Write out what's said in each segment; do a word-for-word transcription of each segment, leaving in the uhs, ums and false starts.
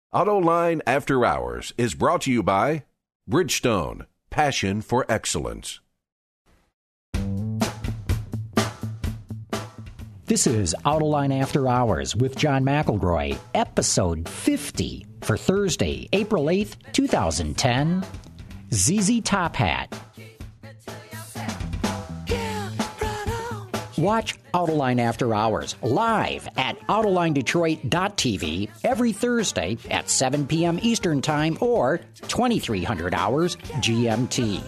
AutoLine After Hours is brought to you by Bridgestone, passion for excellence. This is AutoLine After Hours with John McElroy, episode fifty for Thursday, April eighth, twenty ten. Z Z Top Hat. Watch AutoLine After Hours live at Autoline Detroit dot T V every Thursday at seven p.m. Eastern Time or twenty-three hundred hours G M T.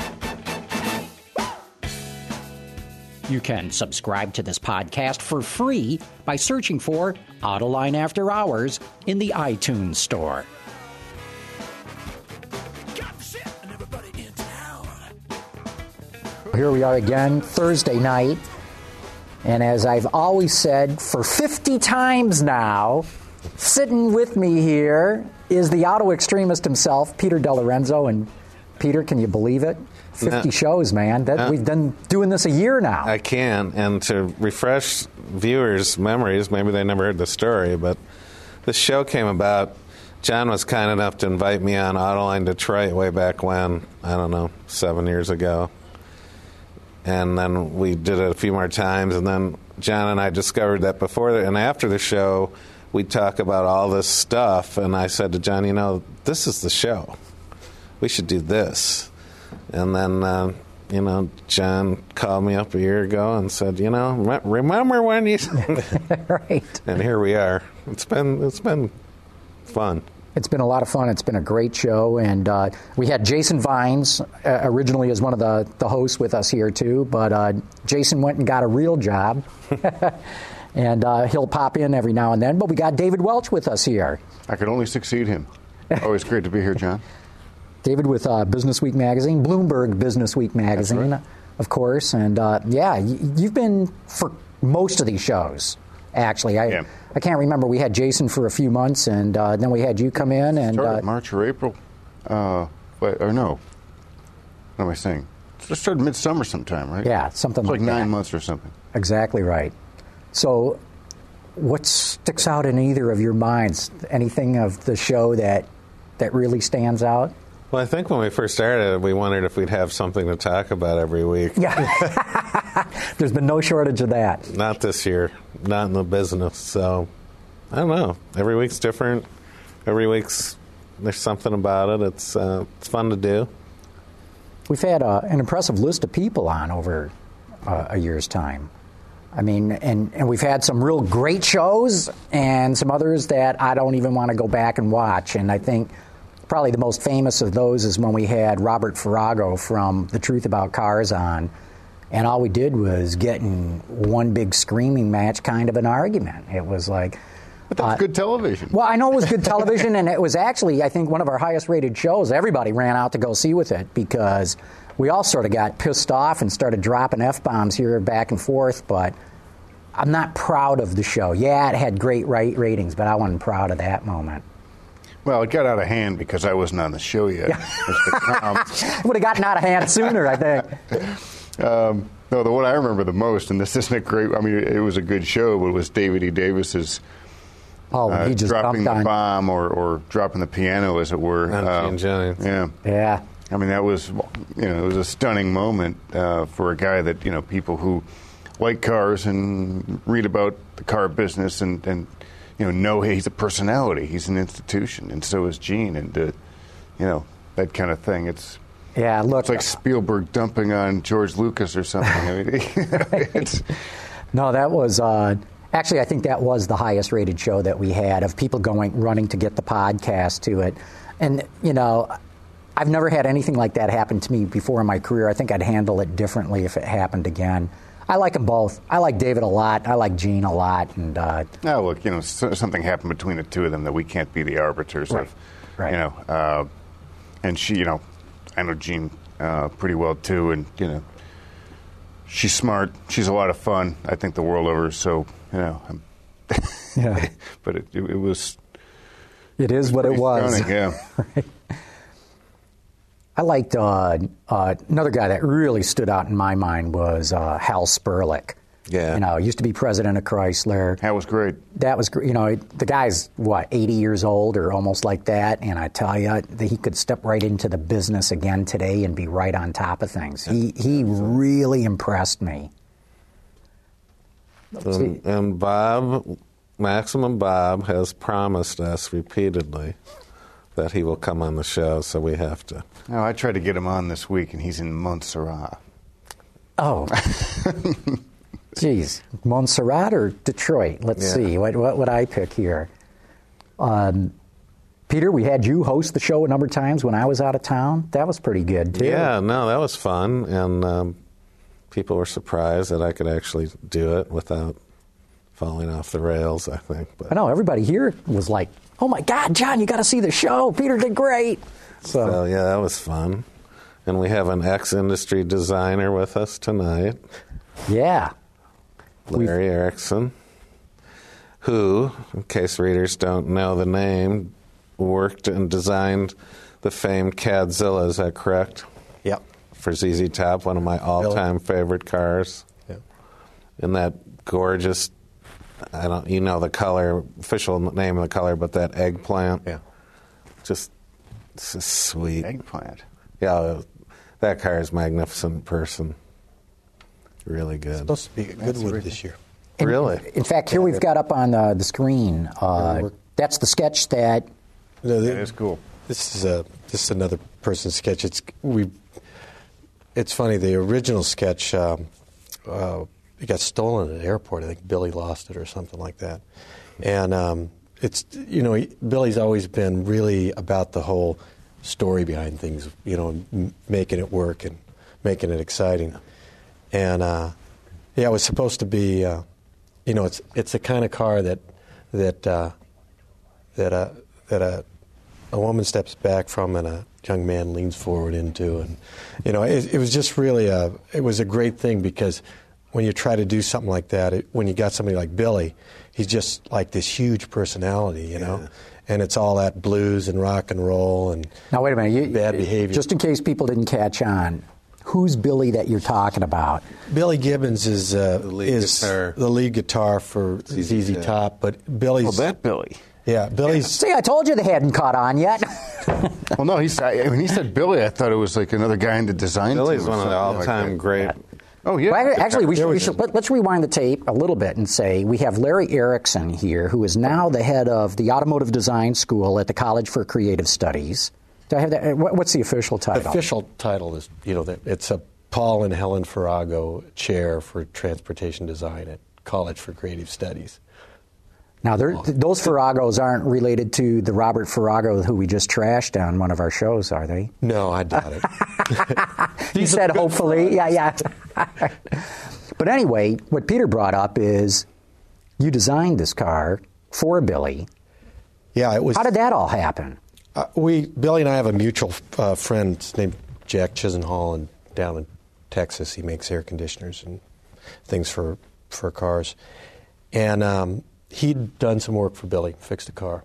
You can subscribe to this podcast for free by searching for AutoLine After Hours in the iTunes Store. Here we are again, Thursday night. And as I've always said, for fifty times now, sitting with me here is the auto extremist himself, Peter DeLorenzo. And Peter, can you believe it? fifty no. shows, man. That, no. We've been doing this a year now. I can. And to refresh viewers' memories, maybe they never heard the story, but this show came about. John was kind enough to invite me on Autoline Detroit way back when, I don't know, seven years ago. And then we did it a few more times, and then John and I discovered that before and after the show, we'd talk about all this stuff, and I said to John, you know, this is the show. We should do this. And then, uh, you know, John called me up a year ago and said, you know, remember when you... Right. And here we are. It's been It's been fun. It's been a lot of fun. It's been a great show. And uh, we had Jason Vines uh, originally as one of the, the hosts with us here, too. But uh, Jason went and got a real job. and uh, he'll pop in every now and then. But we got David Welch with us here. I could only succeed him. Always great to be here, John. David with uh, Business Week magazine, Bloomberg Business Week magazine, right. of course. And, uh, yeah, you've been for most of these shows. Actually, I yeah. I can't remember. We had Jason for a few months, and uh, then we had you come in. And started uh, March or April, uh, wait, or no? What am I saying? It started midsummer sometime, right? Yeah, something it's like, like that. nine months or something. Exactly right. So, what sticks out in either of your minds? Anything of the show that that really stands out? Well, I think when we first started, we wondered if we'd have something to talk about every week. Yeah. There's been no shortage of that. Not this year. Not in the business. So, I don't know. Every week's different. Every week's, there's something about it. It's, uh, it's fun to do. We've had uh, an impressive list of people on over uh, a year's time. I mean, and, and we've had some real great shows and some others that I don't even want to go back and watch. And I think probably the most famous of those is when we had Robert Farago from The Truth About Cars on, and all we did was get in one big screaming match, kind of an argument. It was like... But that's uh, good television. Well, I know it was good television, and it was actually, I think, one of our highest-rated shows. Everybody ran out to go see with it because we all sort of got pissed off and started dropping F-bombs here back and forth, but I'm not proud of the show. Yeah, it had great ratings, but I wasn't proud of that moment. Well, it got out of hand because I wasn't on the show yet. Yeah. It would have gotten out of hand sooner, I think. Um, no, the one I remember the most, and this isn't a great, I mean, it was a good show, but it was David E. Davis's oh, uh, he just dropping the on. bomb or, or dropping the piano, as it were. Uh, yeah. Yeah. I mean, that was, you know, it was a stunning moment uh, for a guy that, you know, people who like cars and read about the car business and, and you know, know he's a personality. He's an institution, and so is Gene, and, uh, you know, that kind of thing. It's yeah, look, it's like Spielberg dumping on George Lucas or something. I mean, it's, no, that was uh, actually, I think that was the highest-rated show that we had of people going running to get the podcast to it, and you know, I've never had anything like that happen to me before in my career. I think I'd handle it differently if it happened again. I like them both. I like David a lot. I like Gene a lot. And uh, now, look, you know, so, something happened between the two of them that we can't be the arbiters right, of. right. You know, uh, and she, you know, I know Gene uh, pretty well too, and you know, she's smart. She's a lot of fun. I think the world over. So you know, I'm yeah. But it, it, it was. It is what it was. Stunning, yeah. Right. I liked uh, uh, another guy that really stood out in my mind was uh, Hal Sperlich. Yeah. You know, used to be president of Chrysler. That was great. That was, gr- you know, the guy's, what, eighty years old or almost like that. And I tell you, that he could step right into the business again today and be right on top of things. He, he really impressed me. And, and Bob, Maximum Bob, has promised us repeatedly that he will come on the show, so we have to. No, I tried to get him on this week, and he's in Montserrat. Oh. Geez. Montserrat or Detroit? Let's Yeah. see. What, what would I pick here? Um, Peter, we had you host the show a number of times when I was out of town. That was pretty good, too. Yeah, no, that was fun, and um, people were surprised that I could actually do it without falling off the rails, I think. But I know, everybody here was like, oh, my God, John, you got to see the show. Peter did great. So, So, yeah, that was fun. And we have an ex-industry designer with us tonight, yeah. Larry Erickson, who, in case readers don't know the name, worked and designed the famed Cadzilla. Is that correct? Yep. For Z Z Top, one of my all-time favorite cars. Yeah. And that gorgeous, I don't, you know the color, official name of the color, but that eggplant. Yeah. Just, it's just sweet. Eggplant. Yeah, that car is magnificent in person. Really good. Supposed to be a good wood this year. In- Really? In fact, here we've got up on uh, the screen, uh, that's the sketch that, No, That is cool. This is a this is another person's sketch. It's we. It's funny. The original sketch, um, uh, it got stolen at an airport. I think Billy lost it or something like that. And um, it's you know he, Billy's always been really about the whole story behind things. You know, m- making it work and making it exciting. And uh, yeah, it was supposed to be. Uh, you know, it's it's the kind of car that that uh, that uh, that a a woman steps back from and a young man leans forward into, and you know, it, it was just really a it was a great thing because when you try to do something like that, it, when you got somebody like Billy, he's just like this huge personality, you know, Yeah. and it's all that blues and rock and roll and now wait a minute, you, bad behavior. just in case people didn't catch on, who's Billy that you're talking about? Billy Gibbons is uh, The lead is guitar. the lead guitar for Z Z Top. Top, but Billy's Oh, that Billy. yeah, Billy's See, I told you they hadn't caught on yet. Well, no, he's, I, when he said Billy, I thought it was like another guy in the design Billy's team or one of the something like all-time that. great. Oh, yeah. Well, actually, we There should, we we go. should let, let's rewind the tape a little bit and say we have Larry Erickson here, who is now the head of the Automotive Design School at the College for Creative Studies. Do I have that? What- What's the official title? The official title is, you know, that it's a Paul and Helen Farrago Chair for Transportation Design at College for Creative Studies. Now, they're- those Farragos aren't related to the Robert Farrago who we just trashed on one of our shows, are they? No, I doubt it. He said, hopefully. Yeah, yeah. But anyway, what Peter brought up is you designed this car for Billy. Yeah, it was. How did that all happen? Uh, we Billy and I have a mutual uh, friend named Jack Chisenhall, and down in Texas, he makes air conditioners and things for for cars. And um, he'd done some work for Billy, fixed a car,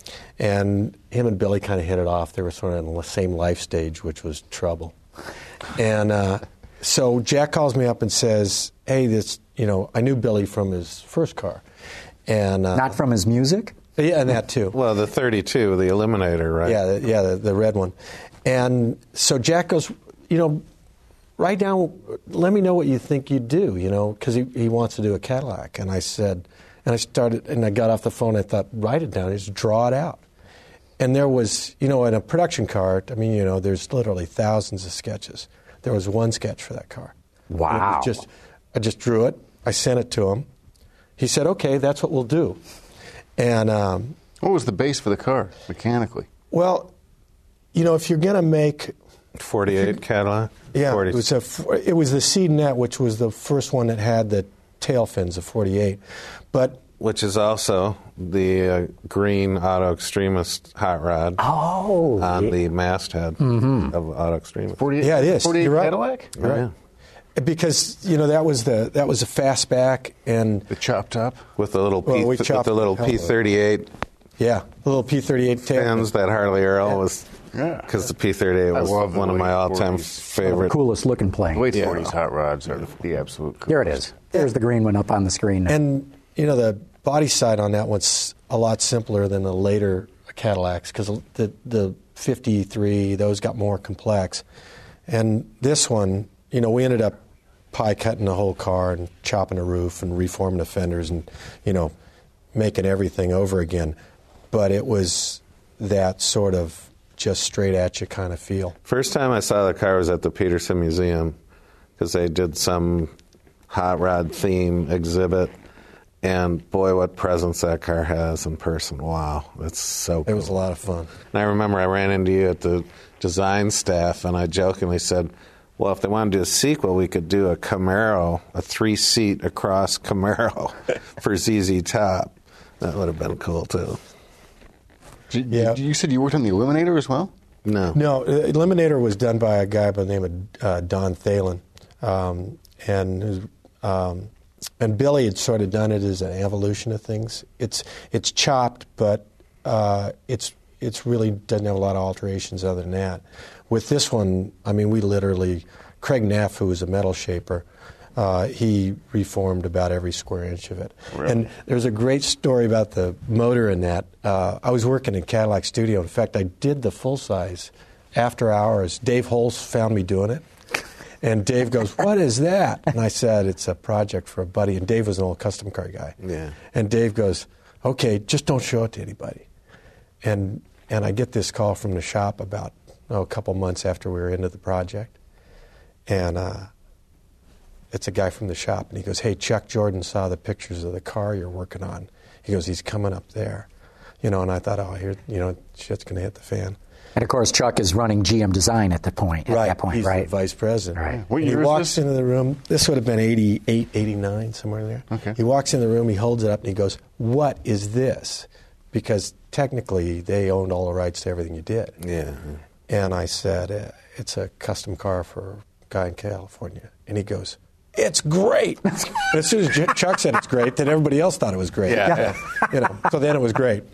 and him and Billy kind of hit it off. They were sort of in the same life stage, which was trouble. And uh, so Jack calls me up and says, "Hey, this, you know, I knew Billy from his first car, and uh, Not from his music? yeah, and that too." Well, the thirty-two, the Eliminator, right? Yeah, the, yeah, the, the red one. And so Jack goes, you know, write down, let me know what you think you'd do, you know, because he, he wants to do a Cadillac. And I said, and I started, and I got off the phone, I thought, write it down, just draw it out. And there was, you know, in a production car, I mean, you know, there's literally thousands of sketches. There was one sketch for that car. Wow. And it was just, I just drew it, I sent it to him. He said, okay, that's what we'll do. And, um, What was the base for the car, mechanically? well, you know, if you're going to make, forty-eight Cadillac? yeah, forty. it was a, it was the C-Net, which was the first one that had the tail fins of forty-eight. But Which is also the uh, green Auto Extremist hot rod Oh. on the masthead of Auto Extremist. forty-eight, Yeah, it is. forty-eight You're right. Cadillac? Oh, yeah. because you know that was the that was a fastback, and The chop top? With the little Well, P, we with chopped the little the hell out P of it. thirty-eight Yeah, the little P thirty-eight tail. Fans that Harley Earl Yeah. was, Yeah. because the P thirty-eight I was love the one of my late all-time forties. favorite. Coolest looking plane. Late Yeah. forties hot rods are the absolute coolest. There it is. There's the green one up on the screen. Now. And, you know, the body side on that one's a lot simpler than the later Cadillacs because the, the fifty-three, those got more complex. And this one, you know, we ended up pie cutting the whole car and chopping the roof and reforming the fenders and, you know, making everything over again. But it was that sort of just straight at you kind of feel. First time I saw the car was at the Peterson Museum because they did some hot rod theme exhibit. And boy, what presence that car has in person. Wow, that's so cool. It was a lot of fun. And I remember I ran into you at the design staff, and I jokingly said, well, if they want to do a sequel, we could do a Camaro, a three-seat across Camaro for Z Z Top. That would have been cool, too. Did, Yeah. did you said you worked on the Eliminator as well? No. No, uh, Eliminator was done by a guy by the name of uh, Don Thalen. Um, and his, um, and Billy had sort of done it as an evolution of things. It's it's chopped, but uh, it's it's really doesn't have a lot of alterations other than that. With this one, I mean, we literally, Craig Neff, who was a metal shaper, uh, he reformed about every square inch of it. Really? And there's a great story about the motor in that. Uh, I was working in Cadillac Studio. In fact, I did the full size after hours. Dave Holtz found me doing it. And Dave goes, what is that? And I said, it's a project for a buddy. And Dave was an old custom car guy. Yeah. And Dave goes, okay, just don't show it to anybody. And and I get this call from the shop about oh, a couple months after we were into the project. And uh, it's a guy from the shop. And he goes, hey, Chuck Jordan saw the pictures of the car you're working on. He goes, he's coming up there. You know, and I thought, oh, here, you know, shit's going to hit the fan. And of course, Chuck is running G M Design at the point. At Right, that point, he's right? the vice president. Right. What And year he is walks this? into the room. This would have been eighty-eight, eighty-nine, somewhere in there. Okay. He walks in the room, he holds it up, and he goes, what is this? Because technically, they owned all the rights to everything you did. Yeah. And I said, uh, it's a custom car for a guy in California. And he goes, it's great. And as soon as Ch- Chuck said it's great, then everybody else thought it was great. Yeah. You know, so then it was great.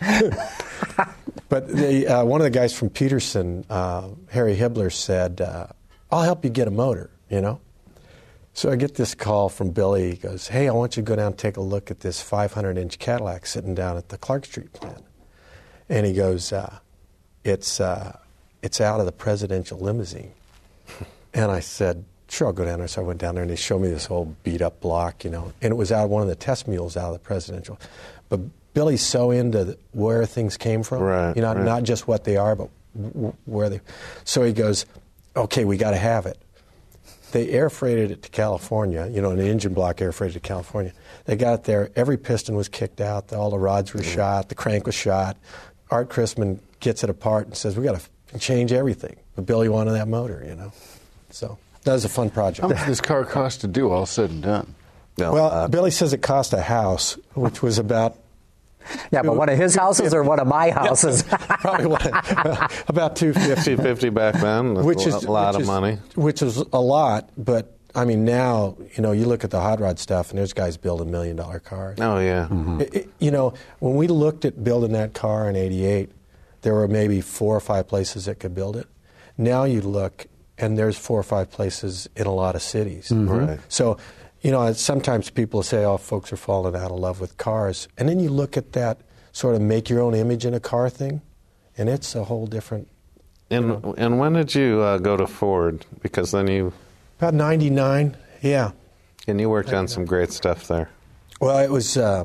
But the, uh, one of the guys from Peterson, uh, Harry Hibbler, said, uh, I'll help you get a motor, you know? So I get this call from Billy. He goes, hey, I want you to go down and take a look at this five hundred inch Cadillac sitting down at the Clark Street plant. And he goes, uh, it's, uh, it's out of the presidential limousine. And I said, sure, I'll go down there. So I went down there, and they showed me this whole beat-up block, you know. And it was out of one of the test mules out of the presidential. But Billy's so into the, where things came from, Right, you know, right. not just what they are, but w- where they. So he goes, okay, we got to have it. They air freighted it to California, you know, an engine block air freighted to California. They got it there. Every piston was kicked out. All the rods were shot. The crank was shot. Art Chrisman gets it apart and says, we got to change everything. But Billy wanted that motor, you know. So that was a fun project. How much does this car cost to do, all said and done? No, Well, uh, Billy says it cost a house, which was about Yeah, but one of his houses or one of my houses? probably what, about two fifty, two fifty back then, that's which a is lot which of is- money. Which is a lot, but I mean now you know you look at the hot rod stuff, and there's guys building million dollar cars. Oh, yeah. It- it- you know, when we looked at building that car in eighty-eight, there were maybe four or five places that could build it. Now you look, and there's four or five places in a lot of cities. Right. So, you know, sometimes people say, oh, folks are falling out of love with cars. And then you look at that sort of make your own image in a car thing, and it's a whole different... And, and when did you uh, go to Ford? Because then you... About ninety-nine, yeah. And you worked on some great stuff there. Well, it was, uh,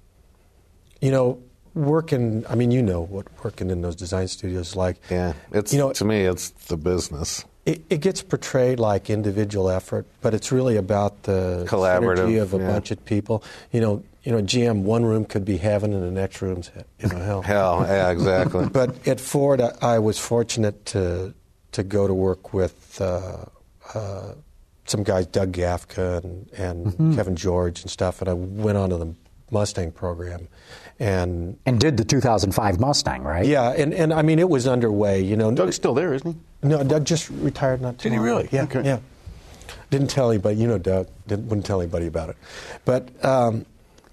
you know, working, I mean, you know what working in those design studios is like. Yeah. It's, You know, to me, it's the business. It, it gets portrayed like individual effort, but it's really about the Collaborative, synergy of a yeah. bunch of people. You know, you know, G M, one room could be heaven, and the next room's you know hell. Hell, yeah, exactly. But at Ford, I, I was fortunate to to go to work with uh, uh, some guys, Doug Gafka and, and Mm-hmm. Kevin George and stuff, and I went on to the Mustang program, and And did the two thousand five Mustang, right? yeah, and, and I mean it was underway. You know, Doug's still there, isn't he? no, Doug just retired not too Did he long really? ago. Yeah, Okay. yeah. Didn't tell anybody. You know, Doug didn't, wouldn't tell anybody about it. But um,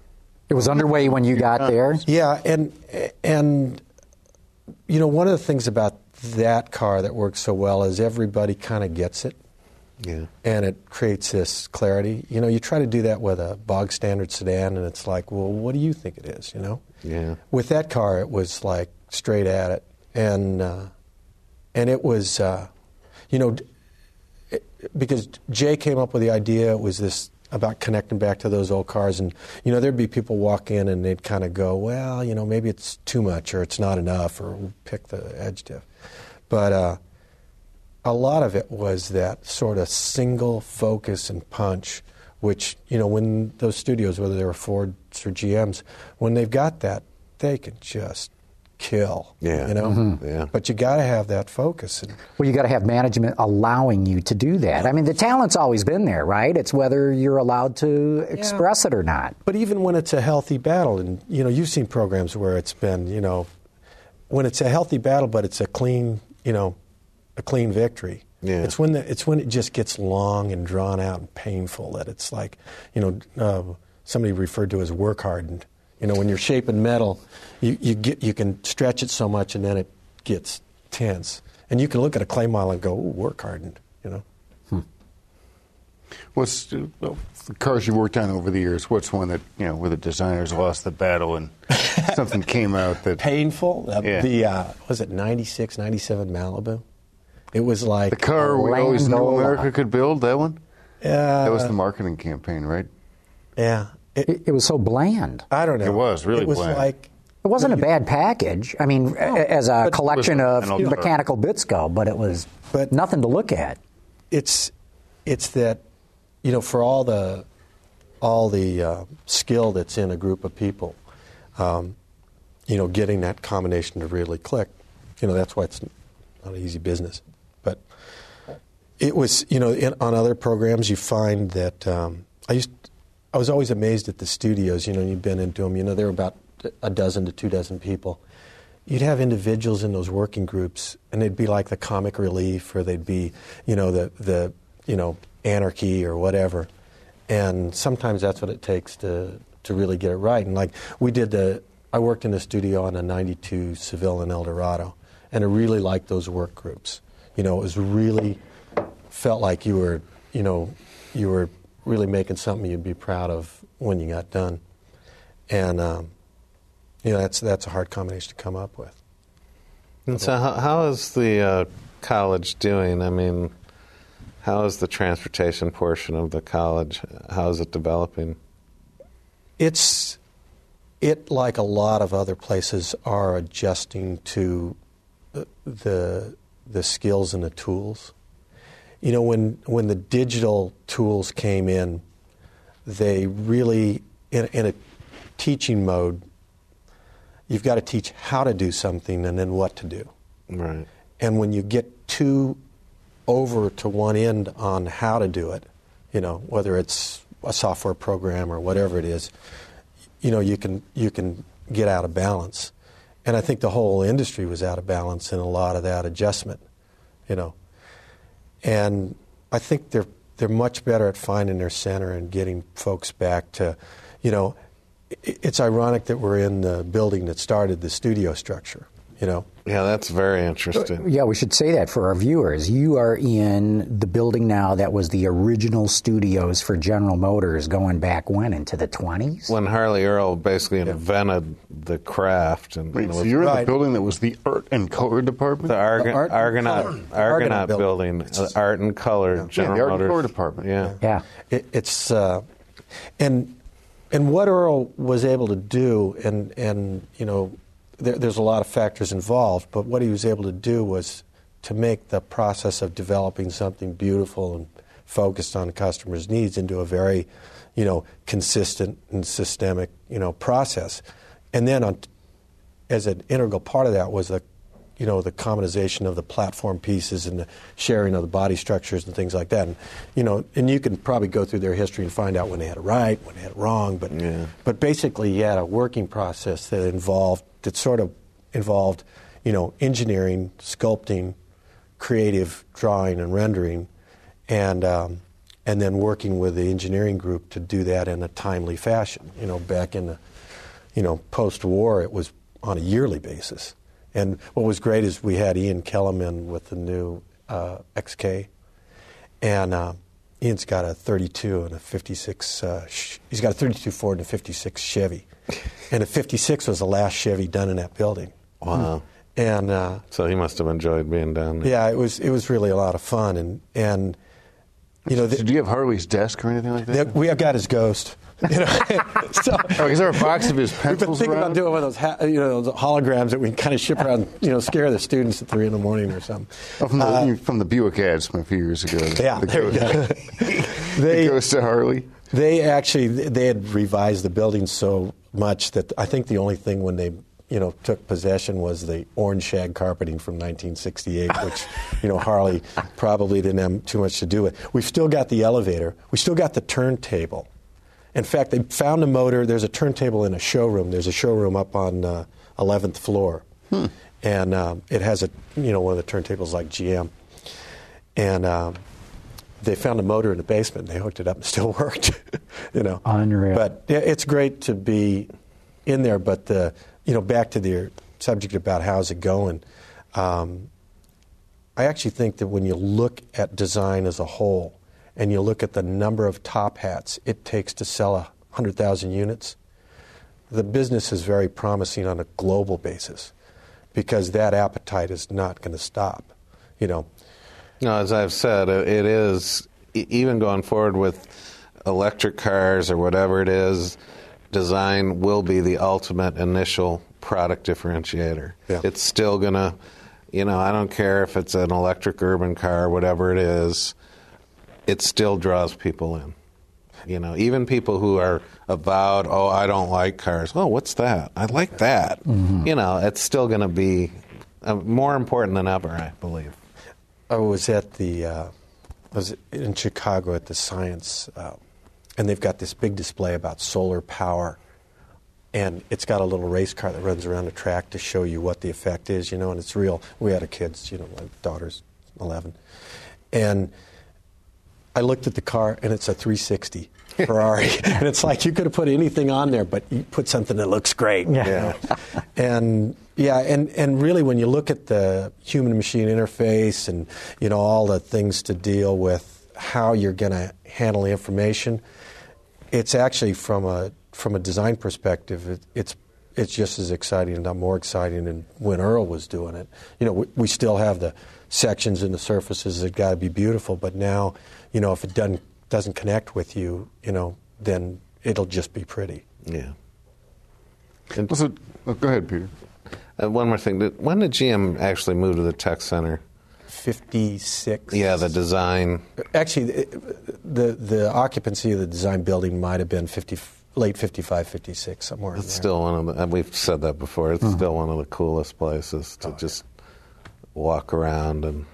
It was underway when you got there? Yeah, and and you know, one of the things about that car that works so well is everybody kind of gets it. Yeah. And it creates this clarity. You know, you try to do that with a bog standard sedan, and it's like, well, what do you think it is, you know? Yeah. With that car, it was like straight at it. And, uh, and it was, uh, you know, it, because Jay came up with the idea, it was this about connecting back to those old cars. And, you know, there'd be people walk in and they'd kind of go, well, you know, maybe it's too much or it's not enough, or we'll pick the edge diff. But, uh, a lot of it was that sort of single focus and punch, which, you know, when those studios, whether they were Fords or G Ms, when they've got that, they can just kill, Yeah. you know? Mm-hmm. Yeah. But you got to have that focus. And, Well, you got to have management allowing you to do that. I mean, the talent's always been there, right? It's whether you're allowed to express it or not. but even when it's a healthy battle, and, you know, you've seen programs where it's been, you know, when it's a healthy battle, but it's a clean, you know, a clean victory. Yeah. It's when the, it's when it just gets long and drawn out and painful that it's like, you know, uh, somebody referred to as work hardened. You know, when you're shaping metal, you, you get you can stretch it so much and then it gets tense. And you can look at a clay model and go, ooh, work hardened, you know. Hmm. What's well, the cars you worked on over the years? What's one that, you know, where the designers lost the battle and something came out that Painful. Uh, Yeah. The uh, was it ninety-six, ninety-seven Malibu? It was like the car we always knew Landola. America could build? That one? Uh, That was the marketing campaign, right? yeah. It, It, it was so bland. I don't know. It was really It was bland. like It wasn't a bad package. I mean, a- as a but- collection It was of an alternative. mechanical bits go, but it was But- nothing to look at. it's it's that, you know, for all the all the uh, skill that's in a group of people, um, you know, getting that combination to really click, you know, that's why it's not an easy business. But it was, you know, in, on other programs you find that um, I used I was always amazed at the studios. You know, you've been into them. You know, there were about a dozen to two dozen people. You'd have individuals in those working groups, and they'd be like the comic relief, or they'd be, you know, the the you know anarchy or whatever. And sometimes that's what it takes to to really get it right. And like we did the, I worked in the studio on a ninety-two Seville and Eldorado, and I really liked those work groups. You know, it was really felt like you were, you know, you were really making something you'd be proud of when you got done. And um, you know, that's that's a hard combination to come up with. And so, how, how is the uh, college doing? I mean, how is the transportation portion of the college? How is it developing? It's it like a lot of other places are adjusting to the the, the skills and the tools. You know, when when the digital tools came in, they really in, in a teaching mode. You've got to teach how to do something and then what to do. Right. And when you get too over to one end on how to do it, you know, whether it's a software program or whatever it is, you know, you can you can get out of balance. And I think the whole industry was out of balance in a lot of that adjustment, you know. And I think they're they're much better at finding their center and getting folks back to, you know, it's ironic that we're in the building that started the studio structure, you know. Yeah, that's very interesting. Yeah, we should say that for our viewers. You are in the building now that was the original studios for General Motors going back when, into the twenties? When Harley Earl basically invented the craft. And, Wait, and so was you're in right. the building that was the art and color department? the Argon- The art and Argonaut, color. Argonaut, Argonaut building, building. uh, art and color, General the art and Motors. color department. Yeah. Yeah. It, it's uh, and and what Earl was able to do, and and you know, there, there's a lot of factors involved, but what he was able to do was to make the process of developing something beautiful and focused on customers' needs into a very, you know, consistent and systemic, you know, process, and then on, as an integral part of that was the, you know, the commonization of the platform pieces and the sharing of the body structures and things like that. And, you know, and you can probably go through their history and find out when they had it right, when they had it wrong. But, Yeah. but basically, you had a working process that involved, that sort of involved, you know, engineering, sculpting, creative drawing and rendering, and um, and then working with the engineering group to do that in a timely fashion. You know, back in the you know, post-war, it was on a yearly basis. And what was great is we had Ian Kellerman with the new uh, X K, and uh, Ian's got a thirty-two and a fifty-six. Uh, sh- he's got a thirty-two Ford and a fifty-six Chevy, and a fifty-six was the last Chevy done in that building. Wow! And uh, so he must have enjoyed being down there. Yeah, it was it was really a lot of fun, and and you know, the, did you have Harley's desk or anything like that? The, we have got his ghost. You know, so, oh, is there a box of his pencils? We've been thinking around? about doing one of those, ha- you know, those holograms that we can kind of ship around, you know, scare the students at three in the morning or something. Oh, from the uh, from the Buick ads from a few years ago. Yeah, the there ghost, we go. they, the ghost to Harley. They actually they had revised the building so much that I think the only thing when they you know took possession was the orange shag carpeting from nineteen sixty-eight, which you know Harley probably didn't have too much to do with. We've still got the elevator. We still got the turntable. In fact, they found a motor. There's a turntable in a showroom. There's a showroom up on uh, eleventh floor, hmm. and um, it has a you know one of the turntables like G M. And um, they found a motor in the basement. And they hooked it up and it still worked. you know, unreal. But yeah, it's great to be in there. But the you know back to the subject about how's it going. Um, I actually think that when you look at design as a whole, and you look at the number of top hats it takes to sell one hundred thousand units, the business is very promising on a global basis because that appetite is not going to stop. You know. No, as I've said, it is, even going forward with electric cars or whatever it is, design will be the ultimate initial product differentiator. Yeah. It's still going to, you know, I don't care if it's an electric urban car, whatever it is, it still draws people in. You know, even people who are avowed, oh, I don't like cars. Oh, what's that? I like that. Mm-hmm. You know, it's still going to be uh, more important than ever, I believe. I was at the, uh, I was in Chicago at the Science, uh, and they've got this big display about solar power, and it's got a little race car that runs around the track to show you what the effect is, you know, and it's real. We had a kids, you know, my daughter's eleven, and I looked at the car, and it's a three sixty Ferrari. And it's like you could have put anything on there, but you put something that looks great. Yeah. You know? and, yeah, and, and really when you look at the human-machine interface and, you know, all the things to deal with how you're going to handle the information, it's actually from a from a design perspective, it, it's it's just as exciting, if not more exciting than when Earl was doing it. You know, we, we still have the sections and the surfaces that got to be beautiful, but now, you know, if it doesn't doesn't connect with you, you know, then it'll just be pretty. Yeah. And well, so, oh, go ahead, Peter. Uh, one more thing. Did, when did G M actually move to the tech center? fifty-six Yeah, the design. Actually, the the occupancy of the design building might have been fifty, late fifty-five, fifty-six, somewhere. It's in there. still one of the, and we've said that before, it's mm-hmm. still one of the coolest places to oh, just yeah. walk around, and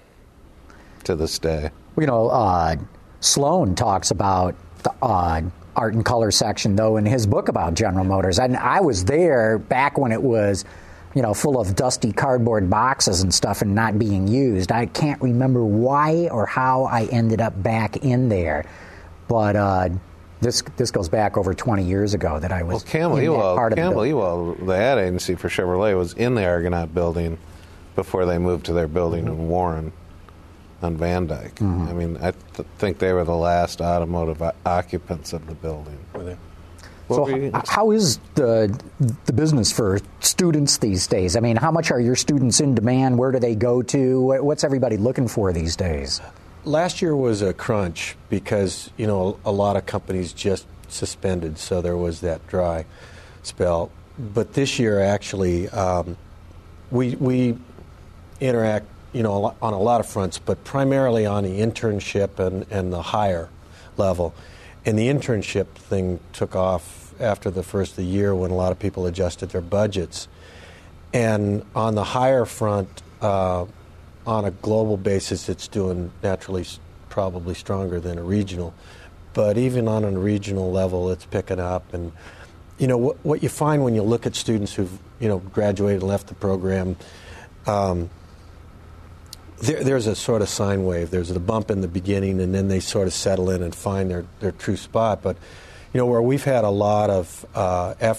to this day. You know, uh, Sloan talks about the uh, art and color section, though, in his book about General Motors. And I was there back when it was, you know, full of dusty cardboard boxes and stuff and not being used. I can't remember why or how I ended up back in there. But uh, this this goes back over twenty years ago that I was well, Campbell in that Ewald, part of Campbell the Ewald, the ad agency for Chevrolet, was in the Argonaut building before they moved to their building mm-hmm. in Warren on Van Dyke. Mm-hmm. I mean, I th- think they were the last automotive o- occupants of the building. Were they? So h- how is the the business for students these days? I mean, how much are your students in demand? Where do they go to? What's everybody looking for these days? Last year was a crunch because, you know, a lot of companies just suspended, so there was that dry spell. But this year, actually, um, we we interact, you know, on a lot of fronts, but primarily on the internship and, and the higher level. And the internship thing took off after the first of the year when a lot of people adjusted their budgets. And on the higher front, uh, on a global basis, it's doing naturally probably stronger than a regional. But even on a regional level, it's picking up. And, you know, what, what you find when you look at students who've, you know, graduated and left the program, um, There, there's a sort of sine wave. There's the bump in the beginning, and then they sort of settle in and find their, their true spot. But, you know, where we've had a lot of uh, effort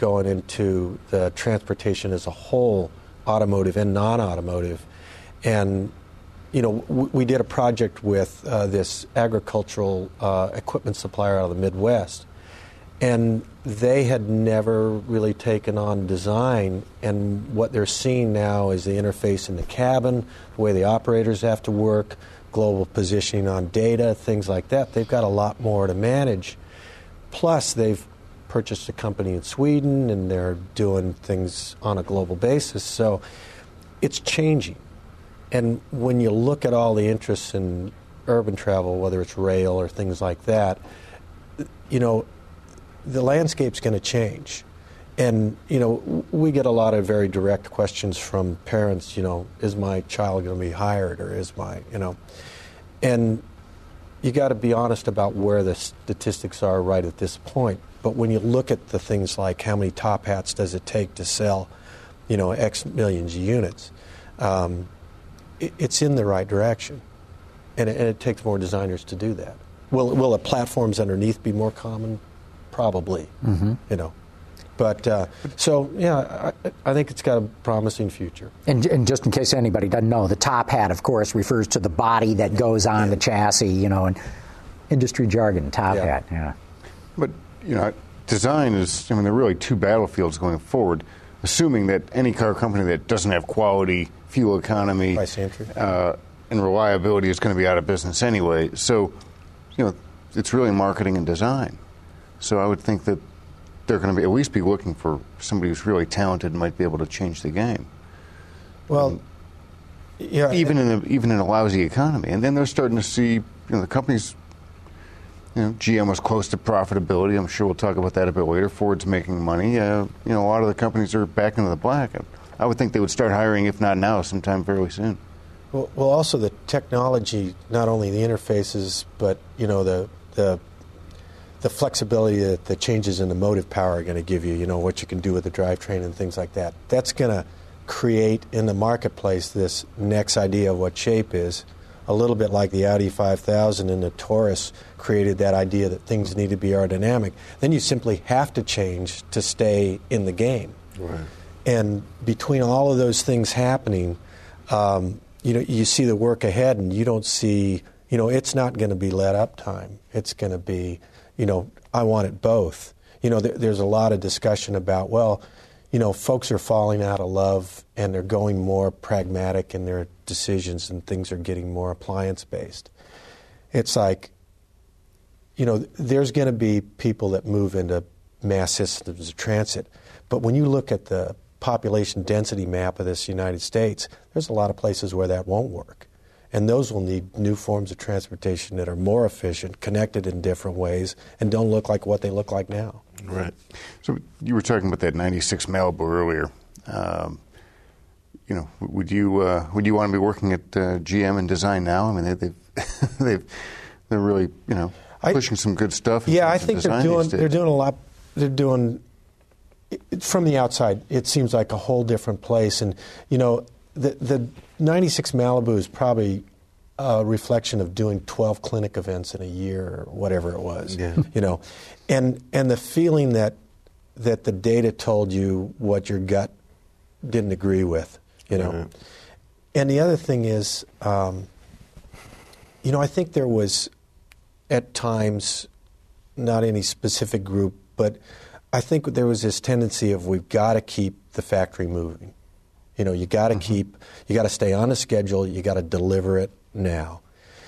going into the transportation as a whole, automotive and non-automotive. And, you know, w- we did a project with uh, this agricultural uh, equipment supplier out of the Midwest. And they had never really taken on design, and what they're seeing now is the interface in the cabin, the way the operators have to work, global positioning on data, things like that. They've got a lot more to manage. Plus, they've purchased a company in Sweden, and they're doing things on a global basis. So it's changing. And when you look at all the interests in urban travel, whether it's rail or things like that, you know, the landscape's going to change. And, you know, we get a lot of very direct questions from parents, you know, is my child going to be hired, or is my, you know. And you got to be honest about where the statistics are right at this point. But when you look at the things like how many top hats does it take to sell, you know, X millions of units, um, it, it's in the right direction. And it, and it takes more designers to do that. Will, will the platforms underneath be more common? Probably, mm-hmm. you know. But, uh, so, yeah, I, I think it's got a promising future. And, and just in case anybody doesn't know, the top hat, of course, refers to the body that goes on yeah. the chassis, you know, and industry jargon, top yeah. hat, yeah. But, you know, design is, I mean, there are really two battlefields going forward, assuming that any car company that doesn't have quality, fuel economy, uh, and reliability is going to be out of business anyway. So, you know, it's really marketing and design. So I would think that they're going to be at least be looking for somebody who's really talented and might be able to change the game. Well, um, yeah, even in a, even in a lousy economy, and then they're starting to see, you know, the companies. You know, G M was close to profitability. I'm sure we'll talk about that a bit later. Ford's making money. Uh, you know, a lot of the companies are back into the black. I would think they would start hiring, if not now, sometime fairly soon. Well, well also the technology, not only the interfaces, but you know the the. the flexibility that the changes in the motive power are going to give you, you know, what you can do with the drivetrain and things like that. That's going to create in the marketplace this next idea of what shape is, a little bit like the Audi five thousand and the Taurus created that idea that things need to be aerodynamic. Then you simply have to change to stay in the game. Right. And between all of those things happening, um, you know, you see the work ahead, and you don't see, you know, it's not going to be let up time. It's going to be, you know, I want it both. You know, th- there's a lot of discussion about, well, you know, folks are falling out of love and they're going more pragmatic in their decisions, and things are getting more appliance-based. It's like, you know, there's going to be people that move into mass systems of transit. But when you look at the population density map of this United States, there's a lot of places where that won't work. And those will need new forms of transportation that are more efficient, connected in different ways, and don't look like what they look like now. Right. So you were talking about that ninety-six Malibu earlier. Um, you know, would you uh, would you want to be working at uh, G M in design now? I mean, they, they've they've they're really, you know, pushing I, some good stuff. Yeah, I think they're doing they're doing a lot. They're doing from the outside. It seems like a whole different place, and you know, the the ninety-six Malibu is probably a reflection of doing twelve clinic events in a year or whatever it was. Yeah. You know, and and the feeling that that the data told you what your gut didn't agree with. You know, mm-hmm. And the other thing is, um, you know, I think there was at times, not any specific group, but I think there was this tendency of we've got to keep the factory moving. You know, you got to mm-hmm. keep, you got to stay on the schedule. You got to deliver it now.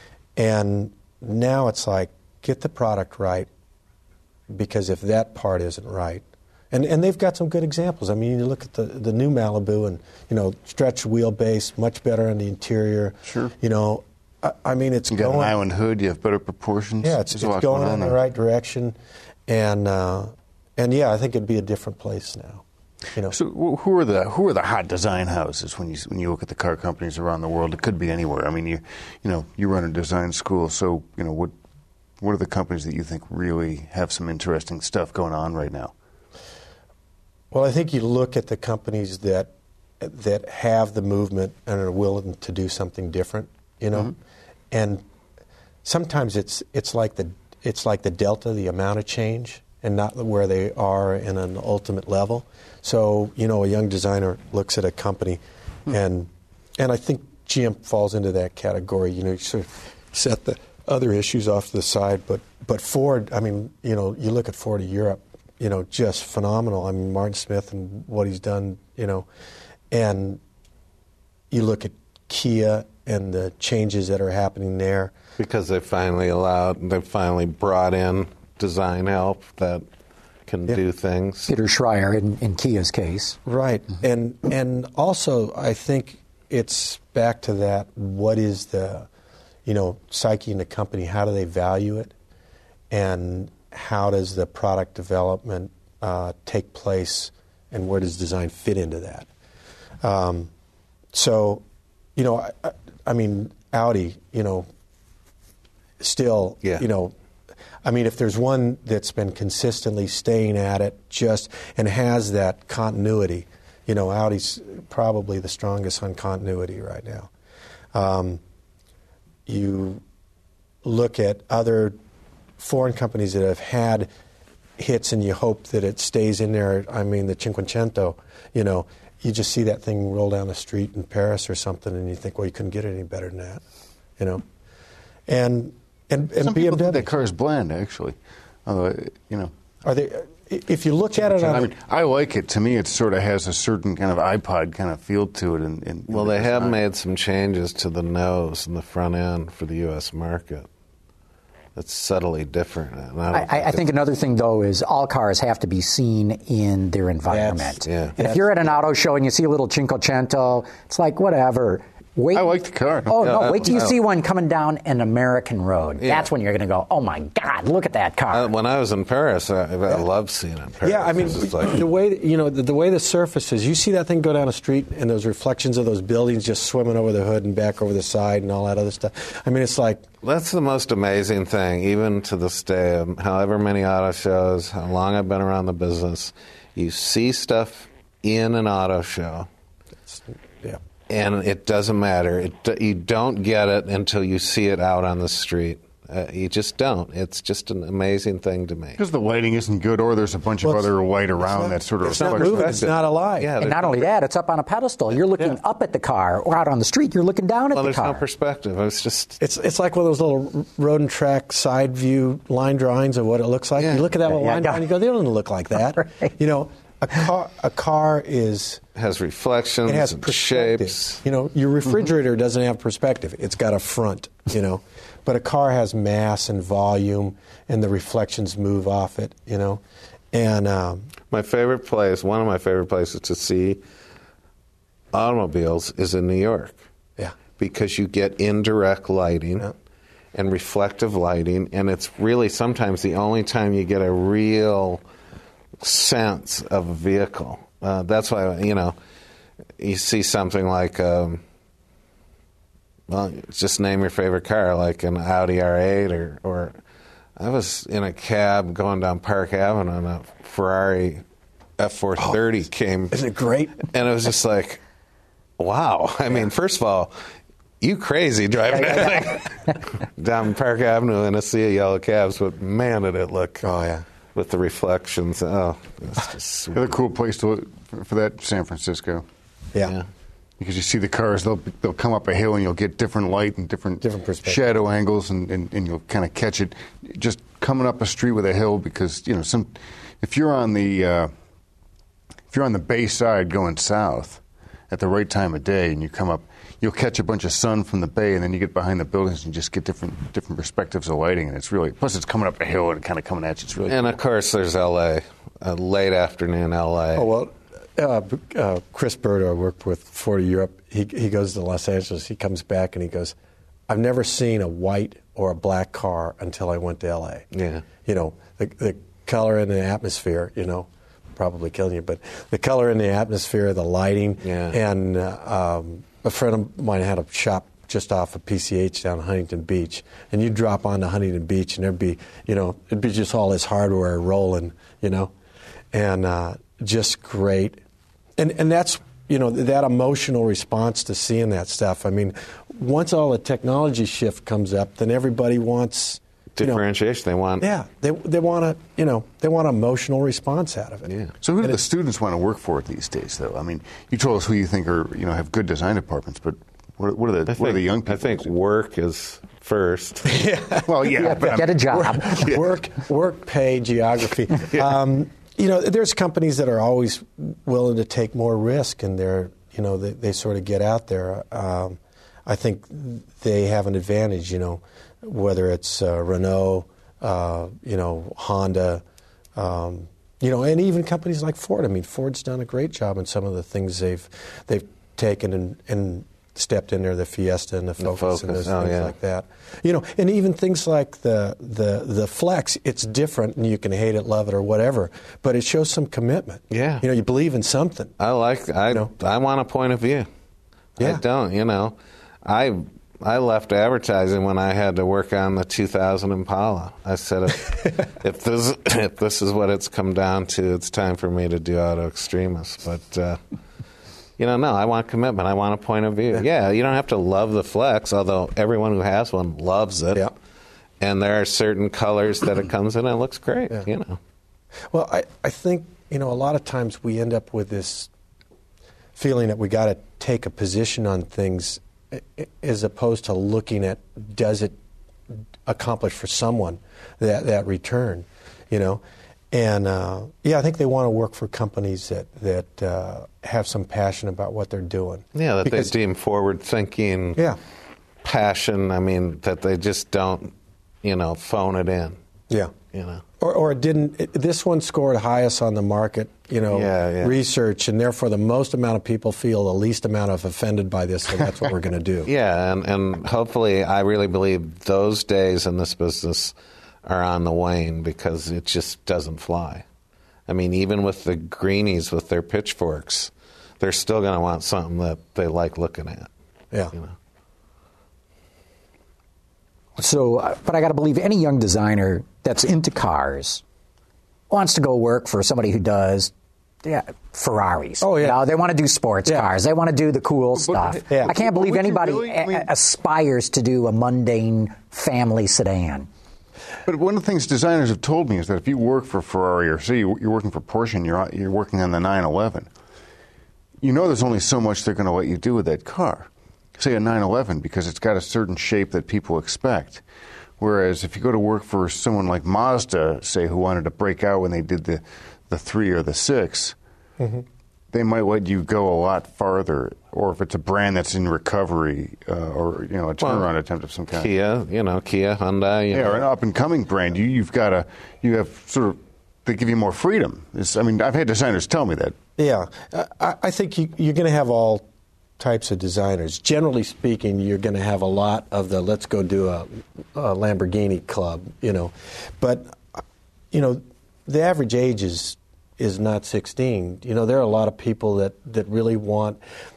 And now it's like, get the product right, because if that part isn't right, and and they've got some good examples. I mean, you look at the the new Malibu, and you know, stretched wheelbase, much better on the interior. Sure. You know, I, I mean, it's you going. got an island hood. You have better proportions. Yeah, it's, it's going, going in the right direction, and uh, and yeah, I think it'd be a different place now. You know. So who are the who are the hot design houses when you when you look at the car companies around the world? It could be anywhere. I mean, you you know you run a design school, so you know what what are the companies that you think really have some interesting stuff going on right now? Well, I think you look at the companies that that have the movement and are willing to do something different. You know, mm-hmm. and sometimes it's it's like the it's like the delta, the amount of change. and not where they are in an ultimate level. So, you know, a young designer looks at a company, hmm. and and I think G M falls into that category. You know, you sort of set the other issues off to the side, but but Ford, I mean, you know, you look at Ford of Europe, you know, just phenomenal. I mean, Martin Smith and what he's done, you know, and you look at Kia and the changes that are happening there. Because they finally allowed, they finally brought in design help that can yeah. do things. Peter Schreier in, in Kia's case. Right. Mm-hmm. And and also I think it's back to that, what is the, you know, psyche in the company, how do they value it? And how does the product development uh, take place, and where does design fit into that? Um, so, you know, I, I mean, Audi, you know, still, yeah. you know, I mean, if there's one that's been consistently staying at it just and has that continuity, you know, Audi's probably the strongest on continuity right now. Um, you look at other foreign companies that have had hits and you hope that it stays in there. I mean, the Cinquecento, you know, you just see that thing roll down the street in Paris or something and you think, well, you couldn't get it any better than that, you know. And and, and Some B M W. people think that car is bland, actually. Although, you know. Are they, if you look at it on... I mean, I like it. To me, it sort of has a certain kind of iPod kind of feel to it. And, and well, they have made some changes to the nose and the front end for the U S market. It's subtly different. And I, I, think, I think another thing, though, is all cars have to be seen in their environment. Yeah. And if you're at an auto show and you see a little Cinquecento, it's like, whatever. Wait. I like the car. Oh, yeah, no, I, wait till you I, see one coming down an American road. Yeah. That's when you're going to go, oh, my God, look at that car. Uh, when I was in Paris, I, I yeah. loved seeing it in Paris. Yeah, I mean, like, the way, you know, the, the way the surface is, you see that thing go down a street and those reflections of those buildings just swimming over the hood and back over the side and all that other stuff. I mean, it's like... That's the most amazing thing, even to this day, however many auto shows, how long I've been around the business, you see stuff in an auto show. Yeah. And it doesn't matter. It, you don't get it until you see it out on the street. Uh, you just don't. It's just an amazing thing to me. Because the lighting isn't good, or there's a bunch well, of other light around not, that sort of it's not reflects. moving. It's not alive. Yeah, and not only that, it's up on a pedestal. You're looking yeah. up at the car, or out on the street, you're looking down at well, the there's car. no perspective. It's just... It's it's like one of those little road and track side view line drawings of what it looks like. Yeah. You look at that little Yeah, line yeah. drawing and you go, they don't look like that. Right. You know, a car a car is... has reflections It has and perspective. shapes. You know, your refrigerator mm-hmm. doesn't have perspective. It's got a front, you know. But a car has mass and volume, and the reflections move off it, you know. And um, my favorite place, one of my favorite places to see automobiles is in New York. Yeah. Because you get indirect lighting yeah. and reflective lighting, and it's really sometimes the only time you get a real sense of a vehicle. Uh, that's why, you know, you see something like, um, well, just name your favorite car, like an Audi R eight, or, or I was in a cab going down Park Avenue, and a Ferrari F four thirty oh, came. Isn't it great? And it was just like, wow. I yeah. mean, first of all, you crazy driving yeah, that yeah. thing down Park Avenue in a sea of yellow cabs, but man, did it look. Oh, yeah. With the reflections. Oh, it's just sweet. Another cool place to look for that, San Francisco. Yeah. yeah. Because you see the cars, they'll they'll come up a hill and you'll get different light and different, different perspective. shadow angles, and, and, and you'll kind of catch it just coming up a street with a hill. Because you know, some if you're on the uh, if you're on the bay side going south at the right time of day, and you come up, you'll catch a bunch of sun from the bay, and then you get behind the buildings and you just get different different perspectives of lighting, and it's really plus it's coming up a hill and kind of coming at you. It's really and cool. Of course there's L A, a late afternoon L A. Oh well. Uh, uh, Chris Bird, I worked with Ford of Europe. He he goes to Los Angeles. He comes back and he goes, "I've never seen a white or a black car until I went to L A." Yeah, you know the the color in the atmosphere. You know, probably killing you, but the color in the atmosphere, the lighting. Yeah. And uh, um, a friend of mine had a shop just off of P C H down Huntington Beach, and you'd drop onto Huntington Beach, and there'd be you know it'd be just all this hardware rolling. You know, and uh, just great. And and that's, you know, that emotional response to seeing that stuff. I mean, once all the technology shift comes up, then everybody wants differentiation. You know, they want. Yeah, they they want a you know they want an emotional response out of it. Yeah. So who do the students want to work for these days, though? I mean, you told us who you think are you know have good design departments, but what, what are the I what think, are the young people? I think work is first. Well, yeah, Yeah, but get a job. Work, work, work, pay, geography. Um, you know, there's companies that are always willing to take more risk, and they're, you know, they, they sort of get out there. Um, I think they have an advantage, you know, whether it's uh, Renault, uh, you know, Honda, um, you know, and even companies like Ford. I mean, Ford's done a great job in some of the things they've they've taken and, and stepped in there, the Fiesta and the Focus, Focus. and those Oh, things yeah. like that. You know, and even things like the, the the Flex, it's different, and you can hate it, love it, or whatever, but it shows some commitment. Yeah. You know, you believe in something. I like. I You know? I want a point of view. Yeah. I don't. You know, I I left advertising when I had to work on the two thousand Impala. I said, if, if this if this is what it's come down to, it's time for me to do Auto Extremis. But uh, you know, no, I want commitment. I want a point of view. Yeah, you don't have to love the Flex, although everyone who has one loves it. Yeah. And there are certain colors that it comes in, and it looks great. Yeah. You know. Well, I, I think, you know, a lot of times we end up with this feeling that we got to take a position on things i- i- as opposed to looking at does it accomplish for someone that, that return, you know. And, uh, yeah, I think they want to work for companies that, that uh, have some passion about what they're doing. Yeah, that Because- they deem forward-thinking. Yeah. Passion. I mean, that they just don't, you know, phone it in. Yeah. You know. Or, or it didn't. It, this one scored highest on the market, you know, Yeah, yeah. research, and therefore the most amount of people feel the least amount of offended by this. So that's what we're going to do. Yeah, and, and hopefully, I really believe those days in this business are on the wane because it just doesn't fly. I mean, even with the greenies with their pitchforks, they're still going to want something that they like looking at. Yeah. You know. So, uh, but I got to believe any young designer that's into cars wants to go work for somebody who does yeah, Ferraris. Oh, yeah. You know, they want to do sports Yeah. cars. They want to do the cool stuff. yeah. I can't But believe would you anybody really? I a- mean- aspires to do a mundane family sedan. But one of the things designers have told me is that if you work for Ferrari or say you- you're working for Porsche and you're, you're working on the nine eleven, you know there's only so much they're going to let you do with that car. Say a nine eleven, because it's got a certain shape that people expect. Whereas if you go to work for someone like Mazda, say, who wanted to break out when they did the, the three or the six, mm-hmm. they might let you go a lot farther. Or if it's a brand that's in recovery, uh, or you know, a turnaround Well, attempt of some kind. Kia, you know, Kia, Hyundai. You Yeah, know. or an up and coming brand. You, you've got to, you have sort of, they give you more freedom. It's, I mean, I've had designers tell me that. Yeah, I, I think you, you're going to have all types of designers. Generally speaking, you're going to have a lot of the let's go do a, a Lamborghini club, you know. But, you know, the average age is is not sixteen. You know, there are a lot of people that, that really want,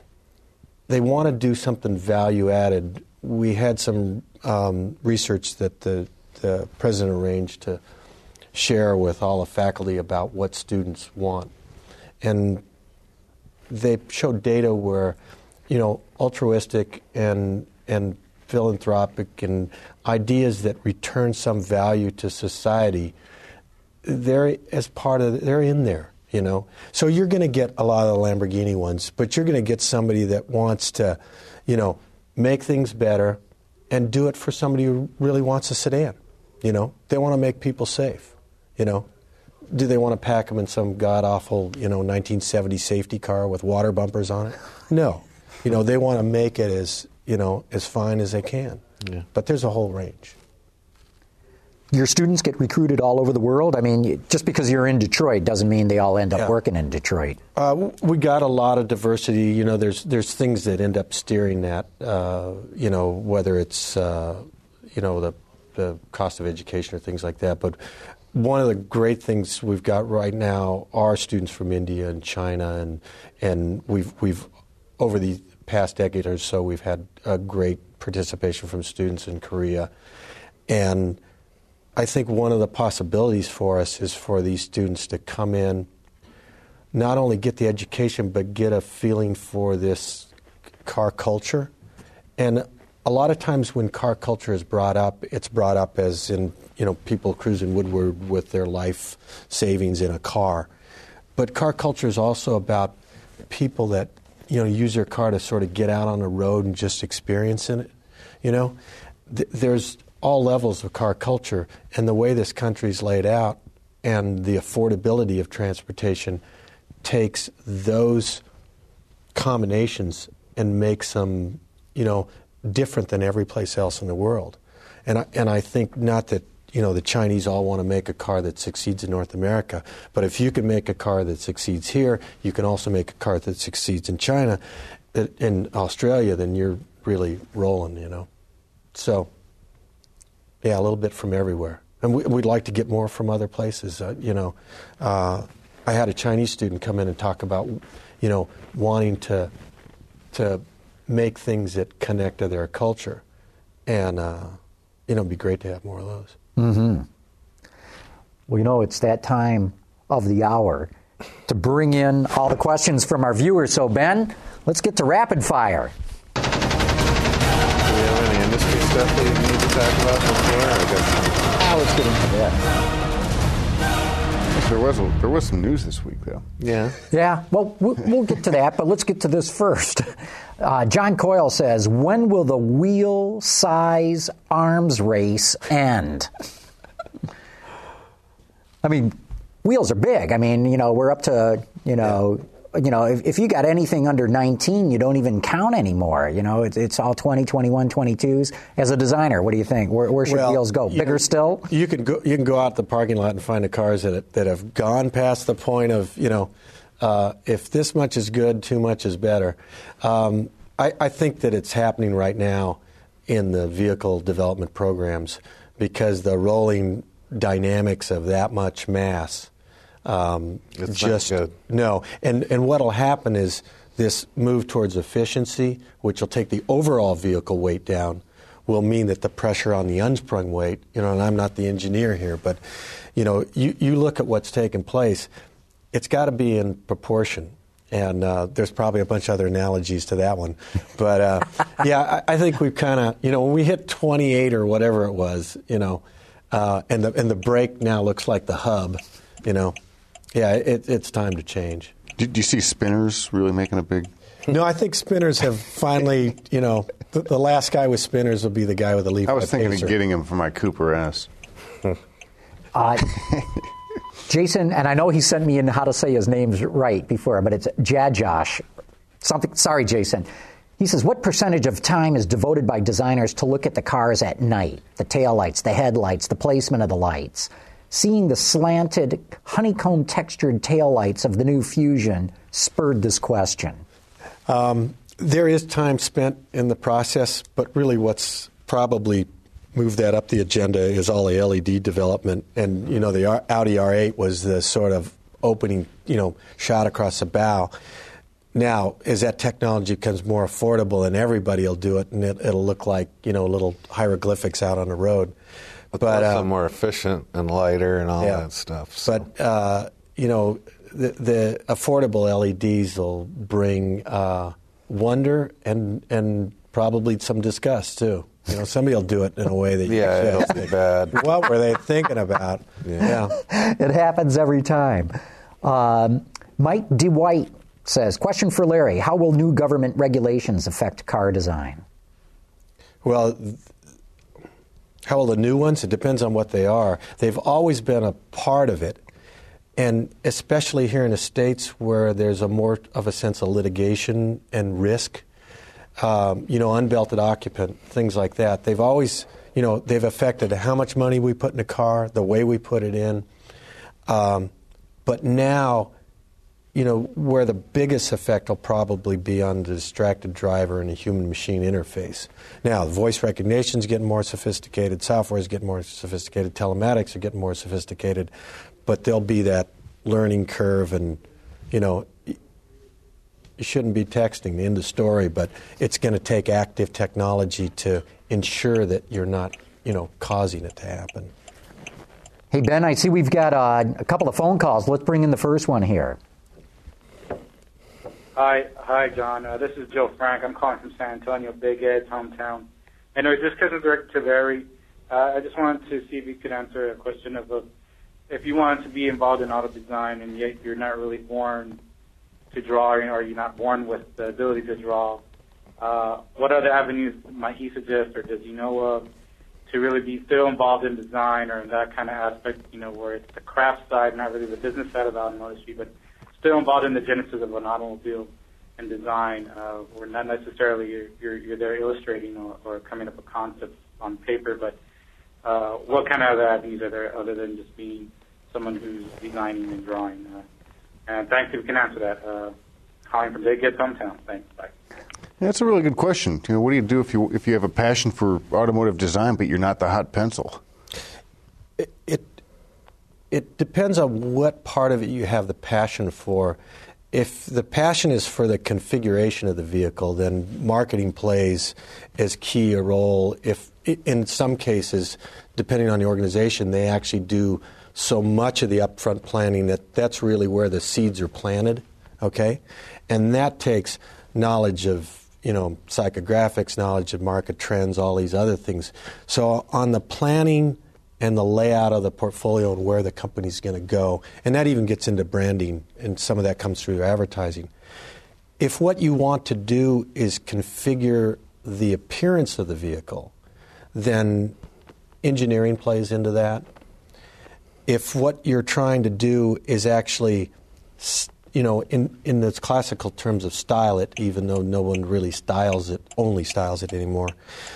they want to do something value added. We had some um, research that the, the president arranged to share with all the faculty about what students want. And they showed data where, you know, altruistic and and philanthropic and ideas that return some value to society, they're as part of they're in there, you know. So you're going to get a lot of the Lamborghini ones, but you're going to get somebody that wants to, you know, make things better and do it for somebody who really wants a sedan. You know, they want to make people safe. You know, do they want to pack them in some god awful, you know, nineteen seventies safety car with water bumpers on it? No. You know, they want to make it as, you know, as fine as they can. Yeah. But there's a whole range. Your students get recruited all over the world? I mean, just because you're in Detroit doesn't mean they all end up Yeah. working in Detroit. Uh, we got a lot of diversity. You know, there's there's things that end up steering that. Uh, you know, whether it's uh, you know the the cost of education or things like that. But one of the great things we've got right now are students from India and China, and and we've we've over the past decade or so we've had a great participation from students in Korea, and I think one of the possibilities for us is for these students to come in, not only get the education, but get a feeling for this car culture. And a lot of times when car culture is brought up, it's brought up as in, you know, people cruising Woodward with their life savings in a car. But car culture is also about people that, you know, use their car to sort of get out on the road and just experience in it. You know, Th- there's all levels of car culture, and the way this country's laid out and the affordability of transportation takes those combinations and makes them, you know, different than every place else in the world. And I, and I think not that, you know, the Chinese all want to make a car that succeeds in North America, but if you can make a car that succeeds here, you can also make a car that succeeds in China, in Australia, then you're really rolling, you know. So, yeah, a little bit from everywhere. And we, we'd like to get more from other places, uh, you know. Uh, I had a Chinese student come in and talk about, you know, wanting to to make things that connect to their culture. And, uh, you know, it'd be great to have more of those. Mm-hmm. Well, you know, it's that time of the hour to bring in all the questions from our viewers. So, Ben, let's get to rapid fire. Do we have any industry stuff that you need to talk about before? I guess. Now let's get into that. There was a, there was some news this week, though. Yeah. Yeah, well, we'll, we'll get to that, but let's get to this first. Uh, John Coyle says, when will the wheel size arms race end? I mean, wheels are big. I mean, you know, we're up to, you know, yeah. you know, if, if you got anything under nineteen, you don't even count anymore. You know, it's, it's all twenty, twenty-one, twenty-twos. As a designer, what do you think? Where, where should well, wheels go? Bigger you, still? You can go. You can go out the parking lot and find the cars that that have gone past the point of, you know, uh, if this much is good, too much is better. Um, I, I think that it's happening right now in the vehicle development programs because the rolling dynamics of that much mass. Um, it's just not good. No, and and what'll happen is this move towards efficiency, which will take the overall vehicle weight down, will mean that the pressure on the unsprung weight, you know, and I'm not the engineer here, but you know, you, you look at what's taken place, it's got to be in proportion. And uh, there's probably a bunch of other analogies to that one, but uh, yeah, I, I think we've kind of, you know, when we hit twenty-eight or whatever it was, you know, uh, and the and the brake now looks like the hub, you know. Yeah, it, it's time to change. Do, do you see spinners really making a big... No, I think spinners have finally, you know, the, the last guy with spinners will be the guy with the leaf. I was thinking Pacer. of getting him for my Cooper S. uh, Jason, and I know he sent me in how to say his names right before, but it's Jajosh. Something. Sorry, Jason. He says, what percentage of time is devoted by designers to look at the cars at night? The taillights, the headlights, the placement of the lights. Seeing the slanted, honeycomb-textured taillights of the new Fusion spurred this question. Um, there is time spent in the process, but really what's probably moved that up the agenda is all the L E D development. And, you know, the Audi R eight was the sort of opening, you know, shot across the bow. Now, as that technology becomes more affordable and everybody will do it, and it, it'll look like, you know, little hieroglyphics out on the road. But, but also uh, more efficient and lighter and all yeah. that stuff. So. But, uh, you know, the, the affordable L E Ds will bring uh, wonder and and probably some disgust, too. You know, somebody will do it in a way that you yeah, say, it'll be bad. What were they thinking about? Yeah. yeah. It happens every time. Um, Mike DeWhite says, question for Larry, how will new government regulations affect car design? Well, th- how will the new ones? It depends on what they are. They've always been a part of it, and especially here in the States where there's a more of a sense of litigation and risk, um, you know, unbelted occupant, things like that. They've always, you know, they've affected how much money we put in a car, the way we put it in. Um, but now, you know, where the biggest effect will probably be on the distracted driver and the human-machine interface. Now, voice recognition is getting more sophisticated, software is getting more sophisticated, telematics are getting more sophisticated, but there'll be that learning curve, and, you know, you shouldn't be texting, the end of story, but it's going to take active technology to ensure that you're not, you know, causing it to happen. Hey, Ben, I see we've got uh, a couple of phone calls. Let's bring in the first one here. Hi, hi, John. Uh, this is Joe Frank. I'm calling from San Antonio, Big Ed's hometown. Anyway, this question is directed to Larry. Uh, I just wanted to see if you could answer a question of, uh, if you wanted to be involved in auto design and yet you're not really born to draw, or you're not born with the ability to draw, uh, what other avenues might he suggest or does he know of to really be still involved in design or in that kind of aspect, you know, where it's the craft side, not really the business side of the automotive industry, but still involved in the genesis of an automobile and design, uh, where not necessarily you're, you're, you're there illustrating or, or coming up with concepts on paper, but uh, what kind of other avenues are there other than just being someone who's designing and drawing? Uh, and thanks if you can answer that. Uh, calling from Big Get Hometown. Thanks. Bye. Yeah, that's a really good question. You know, what do you do if you if you have a passion for automotive design, but you're not the hot pencil? It, it it depends on what part of it you have the passion for. If the passion is for the configuration of the vehicle, then marketing plays as key a role. If in some cases, depending on the organization, they actually do so much of the upfront planning that that's really where the seeds are planted. Okay, and that takes knowledge of, you know, psychographics, knowledge of market trends, all these other things. So on the planning and the layout of the portfolio and where the company's going to go, and that even gets into branding, and some of that comes through advertising. If what you want to do is configure the appearance of the vehicle, then engineering plays into that. If what you're trying to do is actually, you know, in, in the classical terms of style it, even though no one really styles it, only styles it anymore,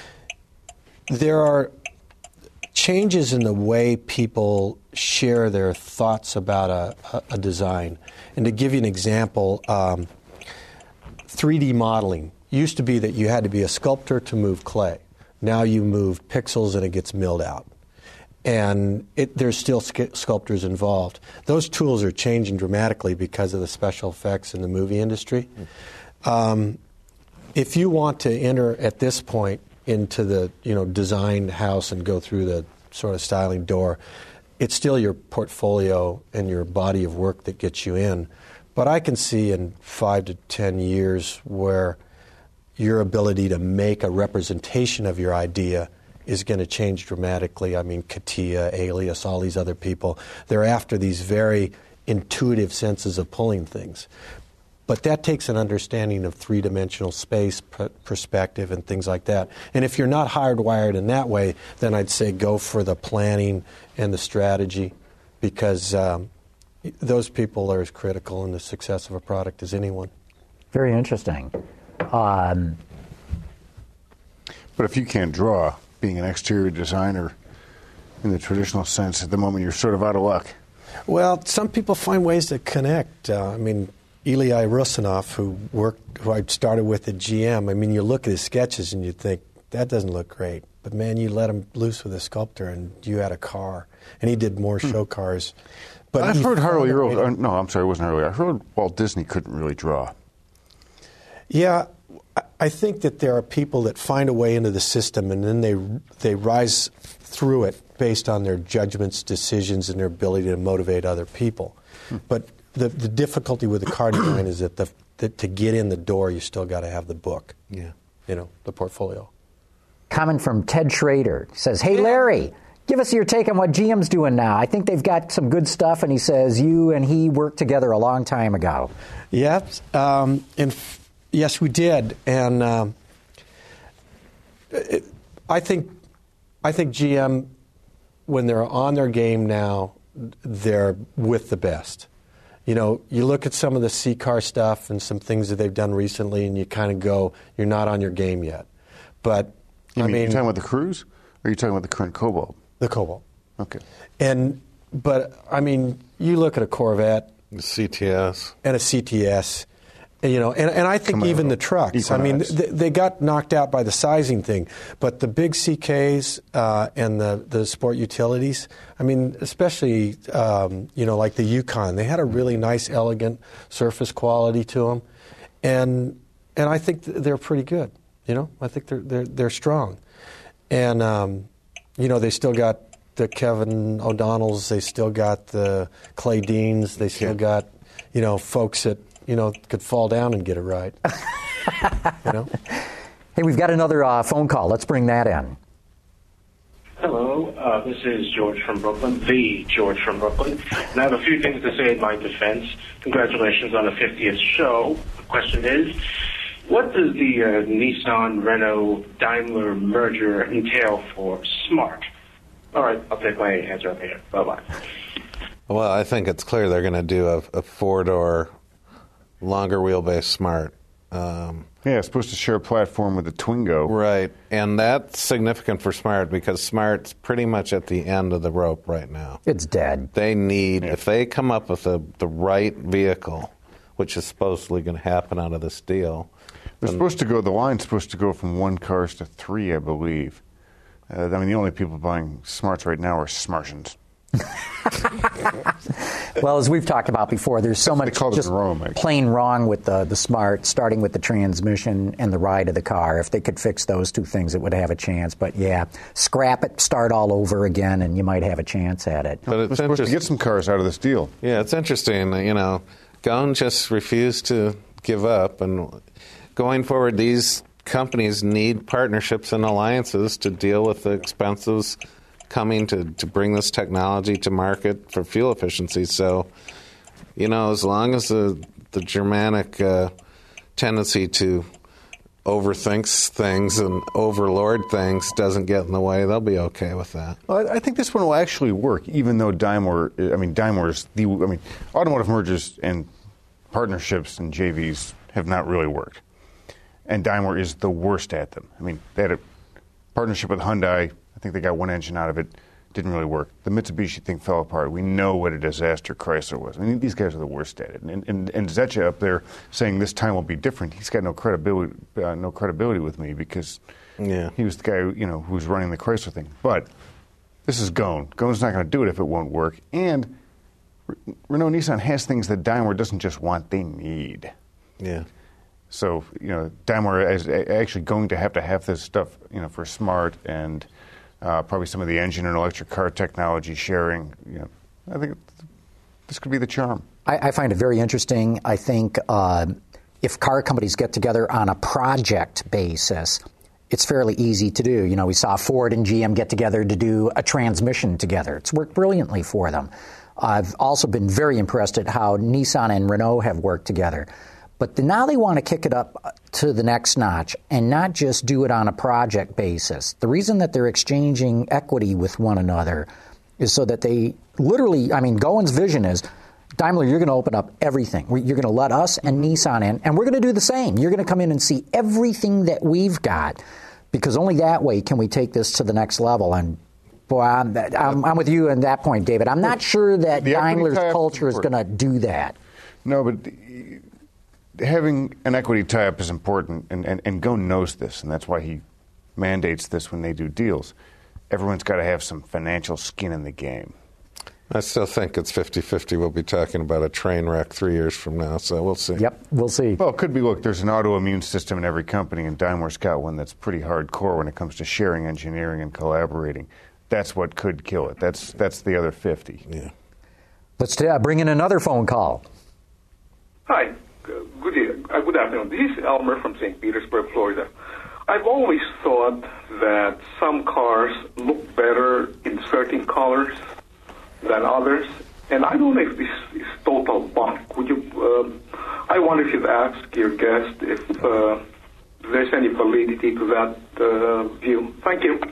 there are changes in the way people share their thoughts about a, a, a design. And to give you an example, um, three D modeling used to be that you had to be a sculptor to move clay. Now you move pixels and it gets milled out. And it, there's still sculptors involved. Those tools are changing dramatically because of the special effects in the movie industry. Um, if you want to enter at this point into the, you know, design house and go through the sort of styling door, it's still your portfolio and your body of work that gets you in. But I can see in five to ten years where your ability to make a representation of your idea is going to change dramatically. I mean, CATIA, Alias, all these other people, they're after these very intuitive senses of pulling things. But that takes an understanding of three-dimensional space, pr- perspective, and things like that. And if you're not hardwired in that way, then I'd say go for the planning and the strategy, because um, those people are as critical in the success of a product as anyone. Very interesting. Um, but if you can't draw, being an exterior designer in the traditional sense, at the moment you're sort of out of luck. Well, some people find ways to connect. Uh, I mean, Ilya Rusinov, who worked, who I started with at G M, I mean, you look at his sketches and you think, that doesn't look great. But man, you let him loose with a sculptor and you had a car. And he did more hmm. show cars. But I've heard Harley Earl, uh, no, I'm sorry, it wasn't Harley. I heard Walt Disney couldn't really draw. Yeah, I think that there are people that find a way into the system and then they they rise through it based on their judgments, decisions, and their ability to motivate other people. Hmm. But the the difficulty with the car design is that, the, that to get in the door, you still got to have the book. Yeah, you know, the portfolio. Comment from Ted Schrader. He says, hey, Larry, give us your take on what G M's doing now. I think they've got some good stuff, and he says you and he worked together a long time ago. Yep. Um, and yes, we did, and um, it, I think I think G M, when they're on their game now, they're with the best. You know, you look at some of the C-Car stuff and some things that they've done recently, and you kind of go, you're not on your game yet. But you I mean, mean, you're talking about the Cruise, or are you talking about the current Cobalt? The Cobalt. Okay. And but I mean, you look at a Corvette, the C T S, and a C T S. You know, and, and I think Camaro, even the trucks. Equinox. I mean, they, they got knocked out by the sizing thing, but the big C Ks uh, and the, the sport utilities. I mean, especially um, you know, like the Yukon, they had a really nice, elegant surface quality to them, and and I think they're pretty good. You know, I think they're they're they're strong, and um, you know, they still got the Kevin O'Donnells, they still got the Clay Deans, they still yeah. got you know folks that, you know, could fall down and get it right. You know? Hey, we've got another uh, phone call. Let's bring that in. Hello, uh, this is George from Brooklyn, the George from Brooklyn. And I have a few things to say in my defense. Congratulations on the fiftieth show. The question is, what does the uh, Nissan-Renault-Daimler merger entail for Smart? All right, I'll take my answer up here. Bye-bye. Well, I think it's clear they're going to do a, a four-door, longer wheelbase Smart. Um, yeah, it's supposed to share a platform with the Twingo. Right, and that's significant for Smart because Smart's pretty much at the end of the rope right now. It's dead. They need, yeah. if they come up with a, the right vehicle, which is supposedly going to happen out of this deal. They're supposed to go, the line's supposed to go from one cars to three, I believe. Uh, I mean, the only people buying Smarts right now are Smartians. Well, as we've talked about before, there's so much just Rome, plain wrong with the, the Smart, starting with the transmission and the ride of the car. If they could fix those two things, it would have a chance. But, yeah, scrap it, start all over again, and you might have a chance at it. But it's We're supposed to get some cars out of this deal. Yeah, it's interesting. You know, Ghosn just refused to give up. And going forward, these companies need partnerships and alliances to deal with the expenses coming to, to bring this technology to market for fuel efficiency. So, you know, as long as the, the Germanic uh, tendency to overthink things and overlord things doesn't get in the way, they'll be okay with that. Well, I think this one will actually work, even though Daimler, I mean, Daimler's the, I mean, automotive mergers and partnerships and J Vs have not really worked. And Daimler is the worst at them. I mean, they had a partnership with Hyundai. I think they got one engine out of it. Didn't really work. The Mitsubishi thing fell apart. We know what a disaster Chrysler was. I mean, these guys are the worst at it. And, and, and Zecha up there saying this time will be different. He's got no credibility, uh, no credibility with me because yeah. he was the guy, you know, who was running the Chrysler thing. But this is Ghosn. Ghosn's not going to do it if it won't work. And Renault Nissan has things that Daimler doesn't just want; they need. Yeah. So, you know, Daimler is actually going to have to have this stuff, you know, for Smart and uh, probably some of the engine and electric car technology sharing. You know, I think this could be the charm. I, I find it very interesting. I think uh, if car companies get together on a project basis, it's fairly easy to do. You know, we saw Ford and G M get together to do a transmission together. It's worked brilliantly for them. I've also been very impressed at how Nissan and Renault have worked together. But the, now they want to kick it up to the next notch and not just do it on a project basis. The reason that they're exchanging equity with one another is so that they literally, I mean, Ghosn's vision is, Daimler, you're going to open up everything. You're going to let us and Nissan in, and we're going to do the same. You're going to come in and see everything that we've got, because only that way can we take this to the next level. And boy, I'm, I'm, I'm with you on that point, David. I'm not sure that Daimler's culture is going to do that. No, but having an equity tie-up is important, and, and, and Ghosn knows this, and that's why he mandates this when they do deals. Everyone's got to have some financial skin in the game. I still think it's fifty-fifty. We'll be talking about a train wreck three years from now, so we'll see. Yep, we'll see. Well, it could be, look, there's an autoimmune system in every company, and Daimler's got one that's pretty hardcore when it comes to sharing engineering and collaborating. That's what could kill it. That's that's the other fifty. Yeah. Let's uh, bring in another phone call. Hi. Good day. Uh, good afternoon. This is Elmer from Saint Petersburg, Florida. I've always thought that some cars look better in certain colors than others, and I don't know if this is total bunk. Would you? Uh, I wonder if you'd ask your guest if uh, there's any validity to that uh, view. Thank you.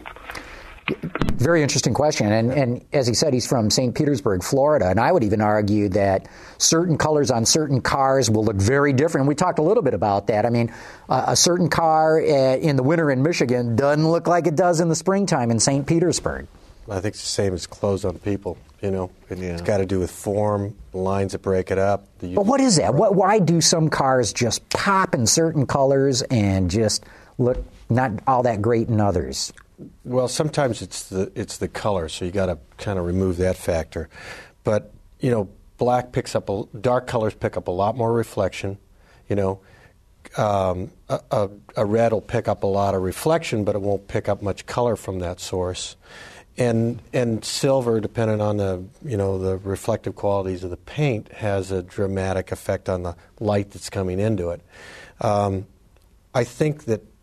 Very interesting question. And, and as he said, he's from Saint Petersburg, Florida. And I would even argue that certain colors on certain cars will look very different. We talked a little bit about that. I mean, uh, a certain car uh, in the winter in Michigan doesn't look like it does in the springtime in Saint Petersburg. I think it's the same as clothes on people. You know, it, yeah. It's got to do with form, the lines that break it up. The but what is that? What, why do some cars just pop in certain colors and just look not all that great in others? Well, sometimes it's the it's the color, so you got to kind of remove that factor. But you know, black picks up a, dark colors pick up a lot more reflection. You know, um, a, a, a red will pick up a lot of reflection, but it won't pick up much color from that source. And and silver, depending on the you know the reflective qualities of the paint, has a dramatic effect on the light that's coming into it. Um, I think that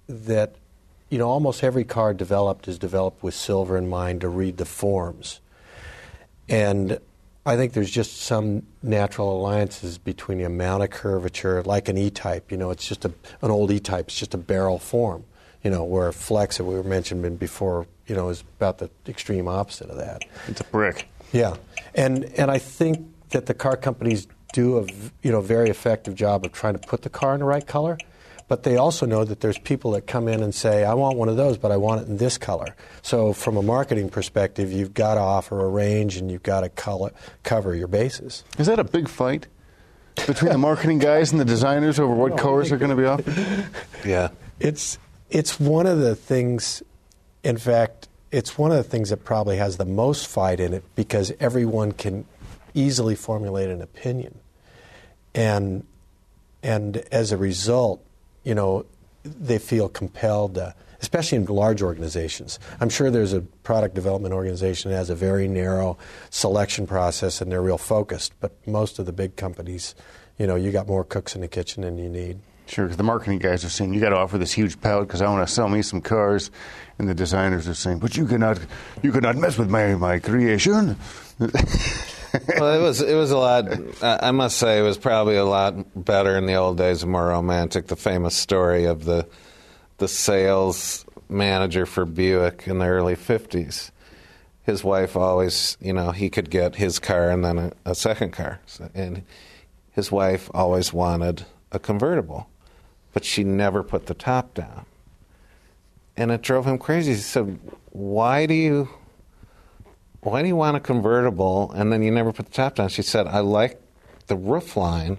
that, you know, almost every car developed is developed with silver in mind to read the forms. And I think there's just some natural alliances between the amount of curvature, like an E-Type. You know, it's just a, an old E-Type. It's just a barrel form. You know, where Flex, that we were mentioning before, you know, is about the extreme opposite of that. It's a brick. Yeah, and and I think that the car companies do a you know very effective job of trying to put the car in the right color, but they also know that there's people that come in and say, I want one of those, but I want it in this color. So from a marketing perspective, you've got to offer a range and you've got to color, cover your bases. Is that a big fight between the marketing guys and the designers over what colors are going to be offered? Yeah. It's it's one of the things, in fact, it's one of the things that probably has the most fight in it because everyone can easily formulate an opinion. And and as a result, you know, they feel compelled, to, especially in large organizations. I'm sure there's a product development organization that has a very narrow selection process and they're real focused. But most of the big companies, you know, you got more cooks in the kitchen than you need. Sure, because the marketing guys are saying, you got to offer this huge palette because I want to sell me some cars. And the designers are saying, but you cannot, you cannot mess with my, my creation. Well, it was it was a lot. I must say, it was probably a lot better in the old days and more romantic. The famous story of the the sales manager for Buick in the early fifties. His wife always, you know, he could get his car and then a, a second car, and his wife always wanted a convertible, but she never put the top down, and it drove him crazy. He said, "Why do you?" Why do you want a convertible and then you never put the top down? She said, I like the roof line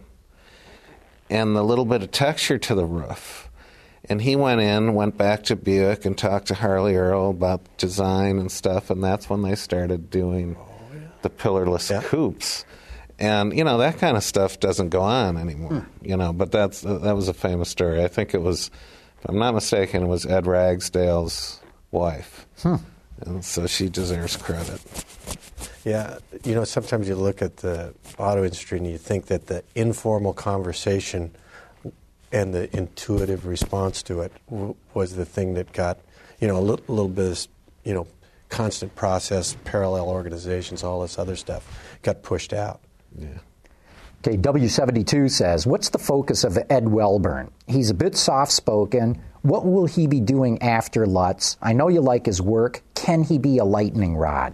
and the little bit of texture to the roof. And he went in, went back to Buick and talked to Harley Earl about design and stuff, and that's when they started doing oh, yeah. the pillarless yeah. coupes. And, you know, that kind of stuff doesn't go on anymore, hmm. you know, but that's uh, that was a famous story. I think it was, if I'm not mistaken, it was Ed Ragsdale's wife. Hmm. And so she deserves credit. Yeah, you know, sometimes you look at the auto industry and you think that the informal conversation and the intuitive response to it w- was the thing that got, you know, a little, little bit of, you know, constant process, parallel organizations, all this other stuff got pushed out. Yeah. Okay, W seventy-two says, what's the focus of Ed Welburn? He's a bit soft-spoken. What will he be doing after Lutz? I know you like his work. Can he be a lightning rod?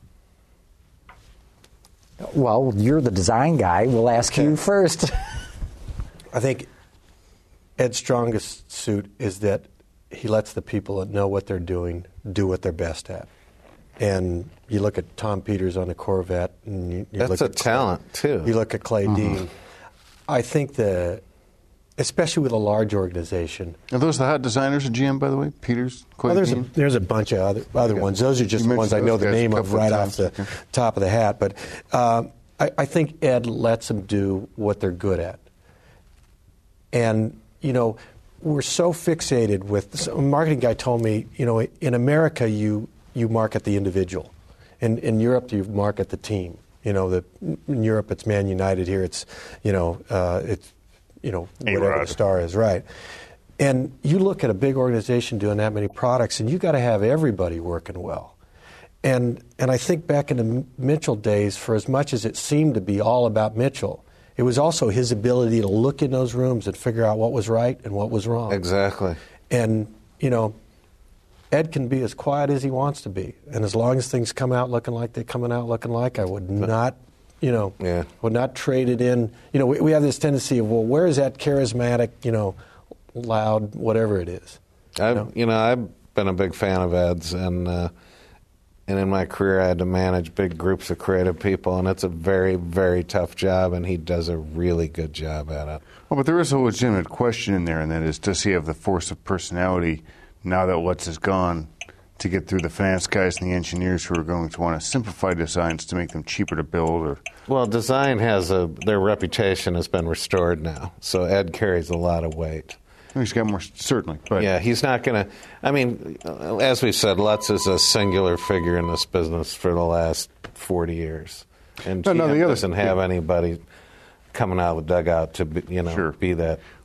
Well, you're the design guy. We'll ask okay. you first. I think Ed's strongest suit is that he lets the people that know what they're doing do what they're best at. And you look at Tom Peters on a Corvette. And you, you That's look a at talent, Clay, too. You look at Clay Mm-hmm. Dean. I think the, especially with a large organization. Are those the hot designers at G M, by the way? Peters, Clay well, there's Dean? a, there's a bunch of other, other okay. ones. Those are just the ones I know the name of right off the okay. top of the hat. But um, I, I think Ed lets them do what they're good at. And, you know, we're so fixated with, a marketing guy told me, you know, in America you you market the individual. In, in Europe you market the team. You know, the, in Europe it's Man United. Here it's, you know, uh, it's, you know, whatever A-Rod. the star is, right. And you look at a big organization doing that many products, and you got to have everybody working well. And and I think back in the Mitchell days, for as much as it seemed to be all about Mitchell, it was also his ability to look in those rooms and figure out what was right and what was wrong. Exactly. And, you know, Ed can be as quiet as he wants to be. And as long as things come out looking like they're coming out looking like, I would not, you know, yeah. would not trade it in. You know, we, we have this tendency of, well, where is that charismatic, you know, loud, whatever it is? You I've, know? you know, I've been a big fan of Ed's, and uh, and in my career I had to manage big groups of creative people, and it's a very, very tough job, and he does a really good job at it. Well, but there is a legitimate question in there, and that is, does he have the force of personality now that Lutz is gone to get through the finance guys and the engineers who are going to want to simplify designs to make them cheaper to build? Or Well, design has a, their reputation has been restored now, so Ed carries a lot of weight. He's got more, certainly. But yeah, he's not going to, I mean, as we said, Lutz is a singular figure in this business for the last forty years. And no, no, G M the other, doesn't have yeah. anybody coming out of the dugout to, be, you know, sure. be that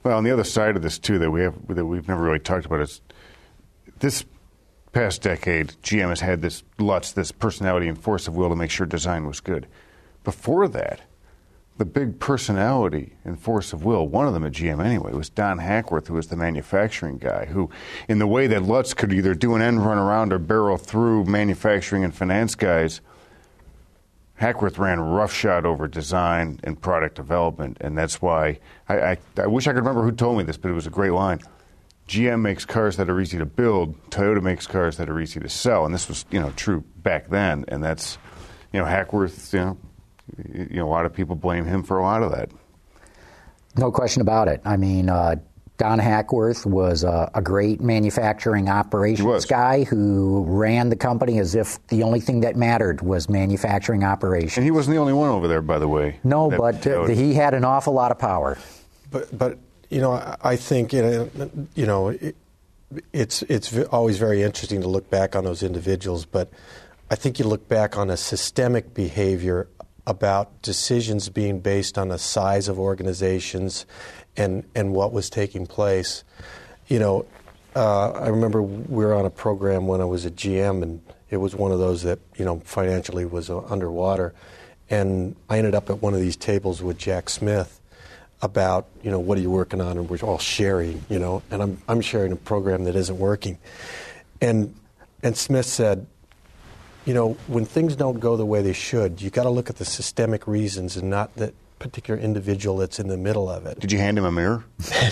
Well, on the other side of this too, that we have that we've never really talked about is this past decade. G M has had this Lutz, this personality and force of will to make sure design was good. Before that, the big personality and force of will, one of them at G M anyway, was Don Hackworth, who was the manufacturing guy, who, in the way that Lutz could either do an end run around or barrel through manufacturing and finance guys, Hackworth ran roughshod over design and product development, and that's why I, I, I wish I could remember who told me this, but it was a great line. G M makes cars that are easy to build. Toyota makes cars that are easy to sell, and this was, you know, true back then. And that's, you know, Hackworth. You know, you know, a lot of people blame him for a lot of that. No question about it. I mean, uh, Don Hackworth was a, a great manufacturing operations guy who ran the company as if the only thing that mattered was manufacturing operations. And he wasn't the only one over there, by the way. No, but uh, he had an awful lot of power. But, but you know, I, I think, you know, you know it, it's, it's always very interesting to look back on those individuals, but I think you look back on a systemic behavior about decisions being based on the size of organizations and, and what was taking place. You know, uh, I remember we were on a program when I was at G M, and it was one of those that, you know, financially was uh, underwater. And I ended up at one of these tables with Jack Smith about, you know, what are you working on? And we're all sharing, you know, and I'm, I'm sharing a program that isn't working. And, and Smith said, you know, when things don't go the way they should, you got to look at the systemic reasons and not the particular individual that's in the middle of it. Did you hand him a mirror?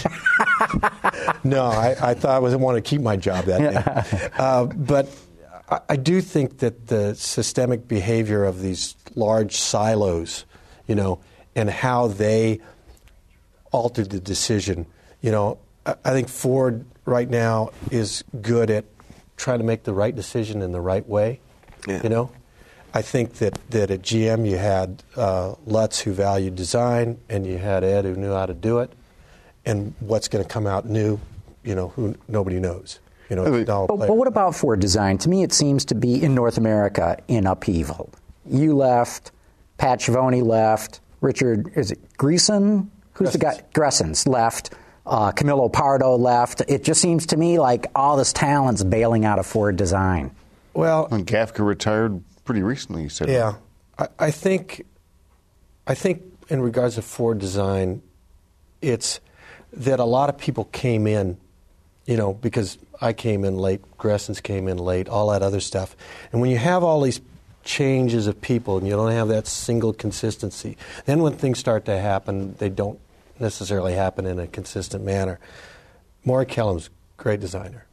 No, I, I thought I was want to keep my job that day. Uh, but I, I do think that the systemic behavior of these large silos, you know, and how they altered the decision, you know, I, I think Ford right now is good at trying to make the right decision in the right way. Yeah. You know, I think that, that at G M you had uh, Lutz who valued design, and you had Ed who knew how to do it. And what's going to come out new, you know, who nobody knows. You know, it's but, but what about Ford design? To me, it seems to be in North America in upheaval. You left, Pat Schiavone left, Richard is it Greason? Who's Gressens. the guy? Gressens left. Uh, Camillo Pardo left. It just seems to me like all this talent's bailing out of Ford design. Well, and Gafka retired pretty recently, you said. Yeah, I, I think, I think in regards to Ford design, it's that a lot of people came in, you know, because I came in late, Gressens came in late, all that other stuff, and when you have all these changes of people and you don't have that single consistency, then when things start to happen, they don't necessarily happen in a consistent manner. Maury Kellum's a great designer.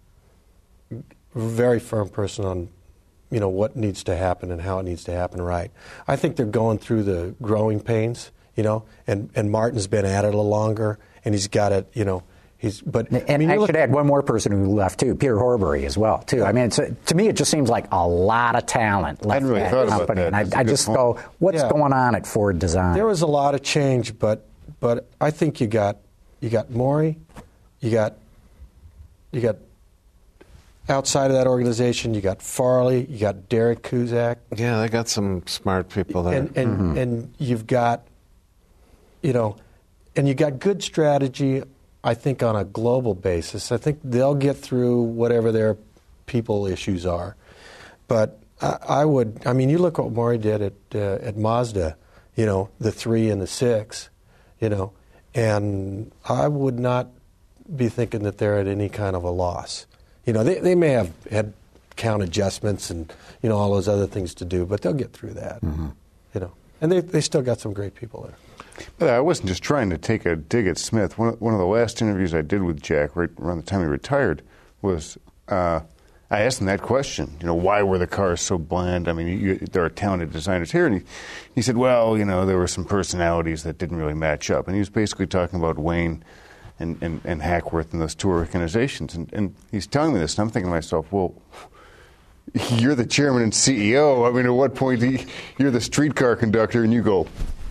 Very firm person on, you know, what needs to happen and how it needs to happen right. I think they're going through the growing pains, you know, and, and Martin's been at it a little longer, and he's got it, you know, he's, but... And I, mean, I look, should add one more person who left, too, Peter Horbury as well, too. I mean, it's, to me, it just seems like a lot of talent left I hadn't really that thought company. about that. And I, I just point. go, what's Yeah. going on at Ford Design? there was a lot of change, but but I think you got you got Maury, you got you got outside of that organization, you got Farley, you got Derek Kuzak. Yeah, they got some smart people there. And and, Mm-hmm. and you've got, you know, and you got good strategy, I think, on a global basis. I think they'll get through whatever their people issues are. But I, I would, I mean, you look what Maury did at uh, at Mazda, you know, the three and the six, you know, and I would not be thinking that they're at any kind of a loss. You know, they, they may have had count adjustments and, you know, all those other things to do, but they'll get through that, mm-hmm. you know. And they they still got some great people there. But I wasn't just trying to take a dig at Smith. One of, one of the last interviews I did with Jack, right around the time he retired, was uh, I asked him that question. You know, why were the cars so bland? I mean, you, there are talented designers here. And he, he said, well, you know, there were some personalities that didn't really match up. And he was basically talking about Wayne and, and, and Hackworth and those two organizations. And, and he's telling me this, and I'm thinking to myself, well, you're the chairman and C E O. I mean, at what point do you, you're the streetcar conductor and you go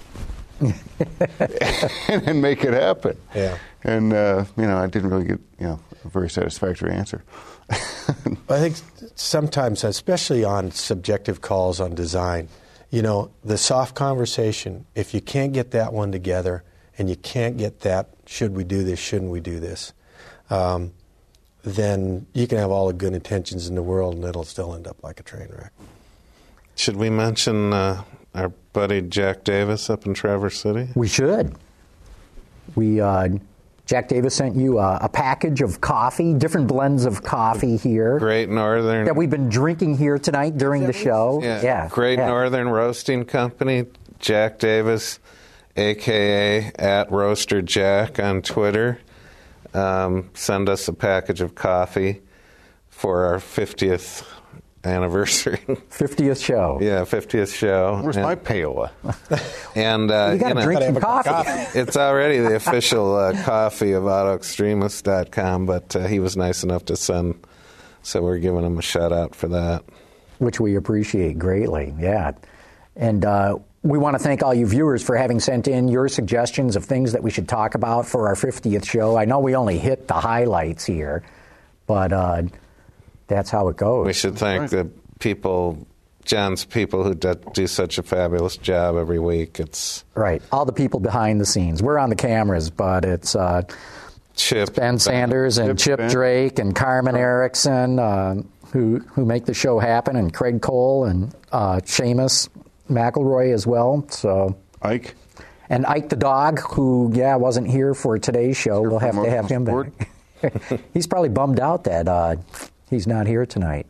and, and make it happen? Yeah. And, uh, you know, I didn't really get, you know, a very satisfactory answer. I think sometimes, especially on subjective calls on design, you know, the soft conversation, if you can't get that one together and you can't get that, should we do this, shouldn't we do this, um, then you can have all the good intentions in the world and it'll still end up like a train wreck. Should we mention uh, our buddy Jack Davis up in Traverse City? We should. We uh, Jack Davis sent you a, a package of coffee, different blends of coffee here. Great Northern. That we've been drinking here tonight during the show. Yeah. yeah. Great yeah. Northern Roasting Company, Jack Davis, a k a at Roaster Jack on Twitter. Um, send us a package of coffee for our fiftieth anniversary. fiftieth show. Yeah, fiftieth show. Where's and, my payola? And uh, you got to you know, drink some coffee. coffee. It's already the official uh, coffee of auto extremist dot com, but uh, he was nice enough to send, so we're giving him a shout out for that. Which we appreciate greatly, yeah. And uh, we want to thank all you viewers for having sent in your suggestions of things that we should talk about for our fiftieth show. I know we only hit the highlights here, but uh, that's how it goes. We should thank the people, John's people, who do, do such a fabulous job every week. It's right. All the people behind the scenes. We're on the cameras, but it's uh, Chip, Ben Sanders and Chip, Chip Ben. Drake and Carmen Erickson uh, who who make the show happen, and Craig Cole and uh, Seamus McElroy as well. So Ike? and Ike the dog, who yeah wasn't here for today's show. We'll have to have him Sport. back. He's probably bummed out that uh, he's not here tonight.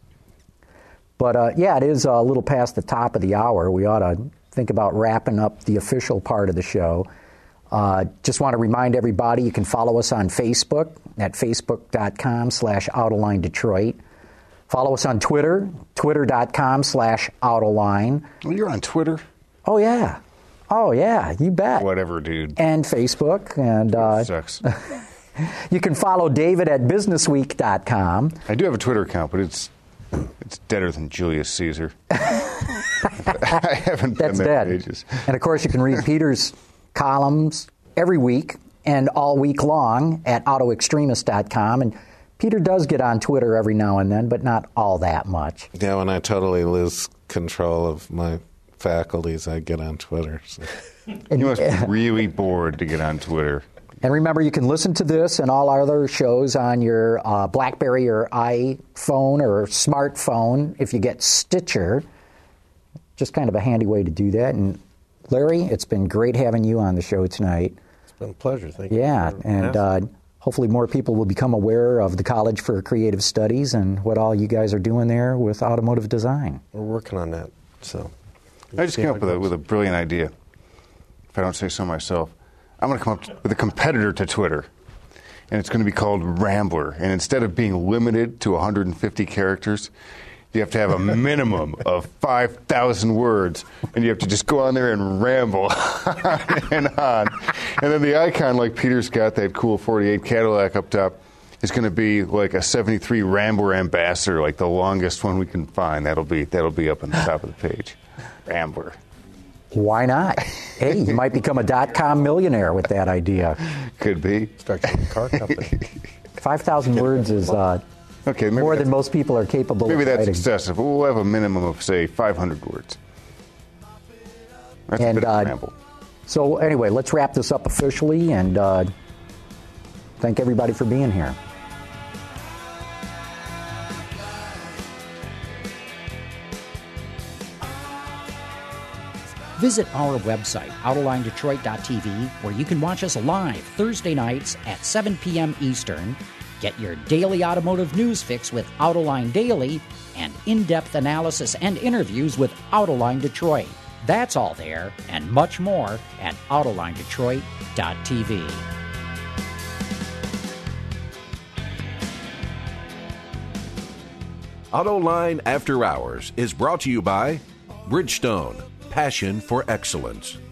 But uh, yeah, it is a little past the top of the hour. We ought to think about wrapping up the official part of the show. Uh, just want to remind everybody you can follow us on Facebook at facebook.com slash Autoline Detroit. Follow us on Twitter, twitter.com slash Autoline. Well, you're on Twitter? Oh, yeah. Oh, yeah, you bet. Whatever, dude. And Facebook. And uh, Sucks. you can follow David at businessweek dot com. I do have a Twitter account, but it's it's deader than Julius Caesar. I haven't That's done that dead. in ages. And, of course, you can read Peter's columns every week and all week long at auto extremist dot com. And Peter does get on Twitter every now and then, but not all that much. Yeah, when I totally lose control of my faculties, I get on Twitter. So. And, You must be really bored to get on Twitter. and remember, you can listen to this and all our other shows on your uh, BlackBerry or iPhone or smartphone if you get Stitcher. Just kind of a handy way to do that. And Larry, it's been great having you on the show tonight. It's been a pleasure. Thank you. Yeah, for and asking. uh, hopefully more people will become aware of the College for Creative Studies and what all you guys are doing there with automotive design. We're working on that. So I just came up with a, with a brilliant idea, if I don't say so myself. I'm going to come up with a competitor to Twitter, and it's going to be called Rambler. And instead of being limited to one hundred fifty characters, you have to have a minimum of five thousand words, and you have to just go on there and ramble on and on. And then the icon, like Peter's got, that cool forty-eight Cadillac up top, is going to be like a seventy-three Rambler Ambassador, like the longest one we can find. That'll be that'll be up on the top of the page. Rambler. Why not? Hey, you might become a dot-com millionaire with that idea. Could be. Start your own car company. five thousand words is uh, Okay, maybe more that's- than most people are capable Maybe of that's writing. excessive. We'll have a minimum of, say, five hundred words. That's And, a bit of uh, a ramble. So anyway, let's wrap this up officially, and uh, thank everybody for being here. Visit our website, autoline detroit dot t v, where you can watch us live Thursday nights at seven p.m. Eastern. Get your daily automotive news fix with Autoline Daily and in-depth analysis and interviews with Autoline Detroit. That's all there and much more at autoline detroit dot t v. Autoline After Hours is brought to you by Bridgestone, passion for excellence.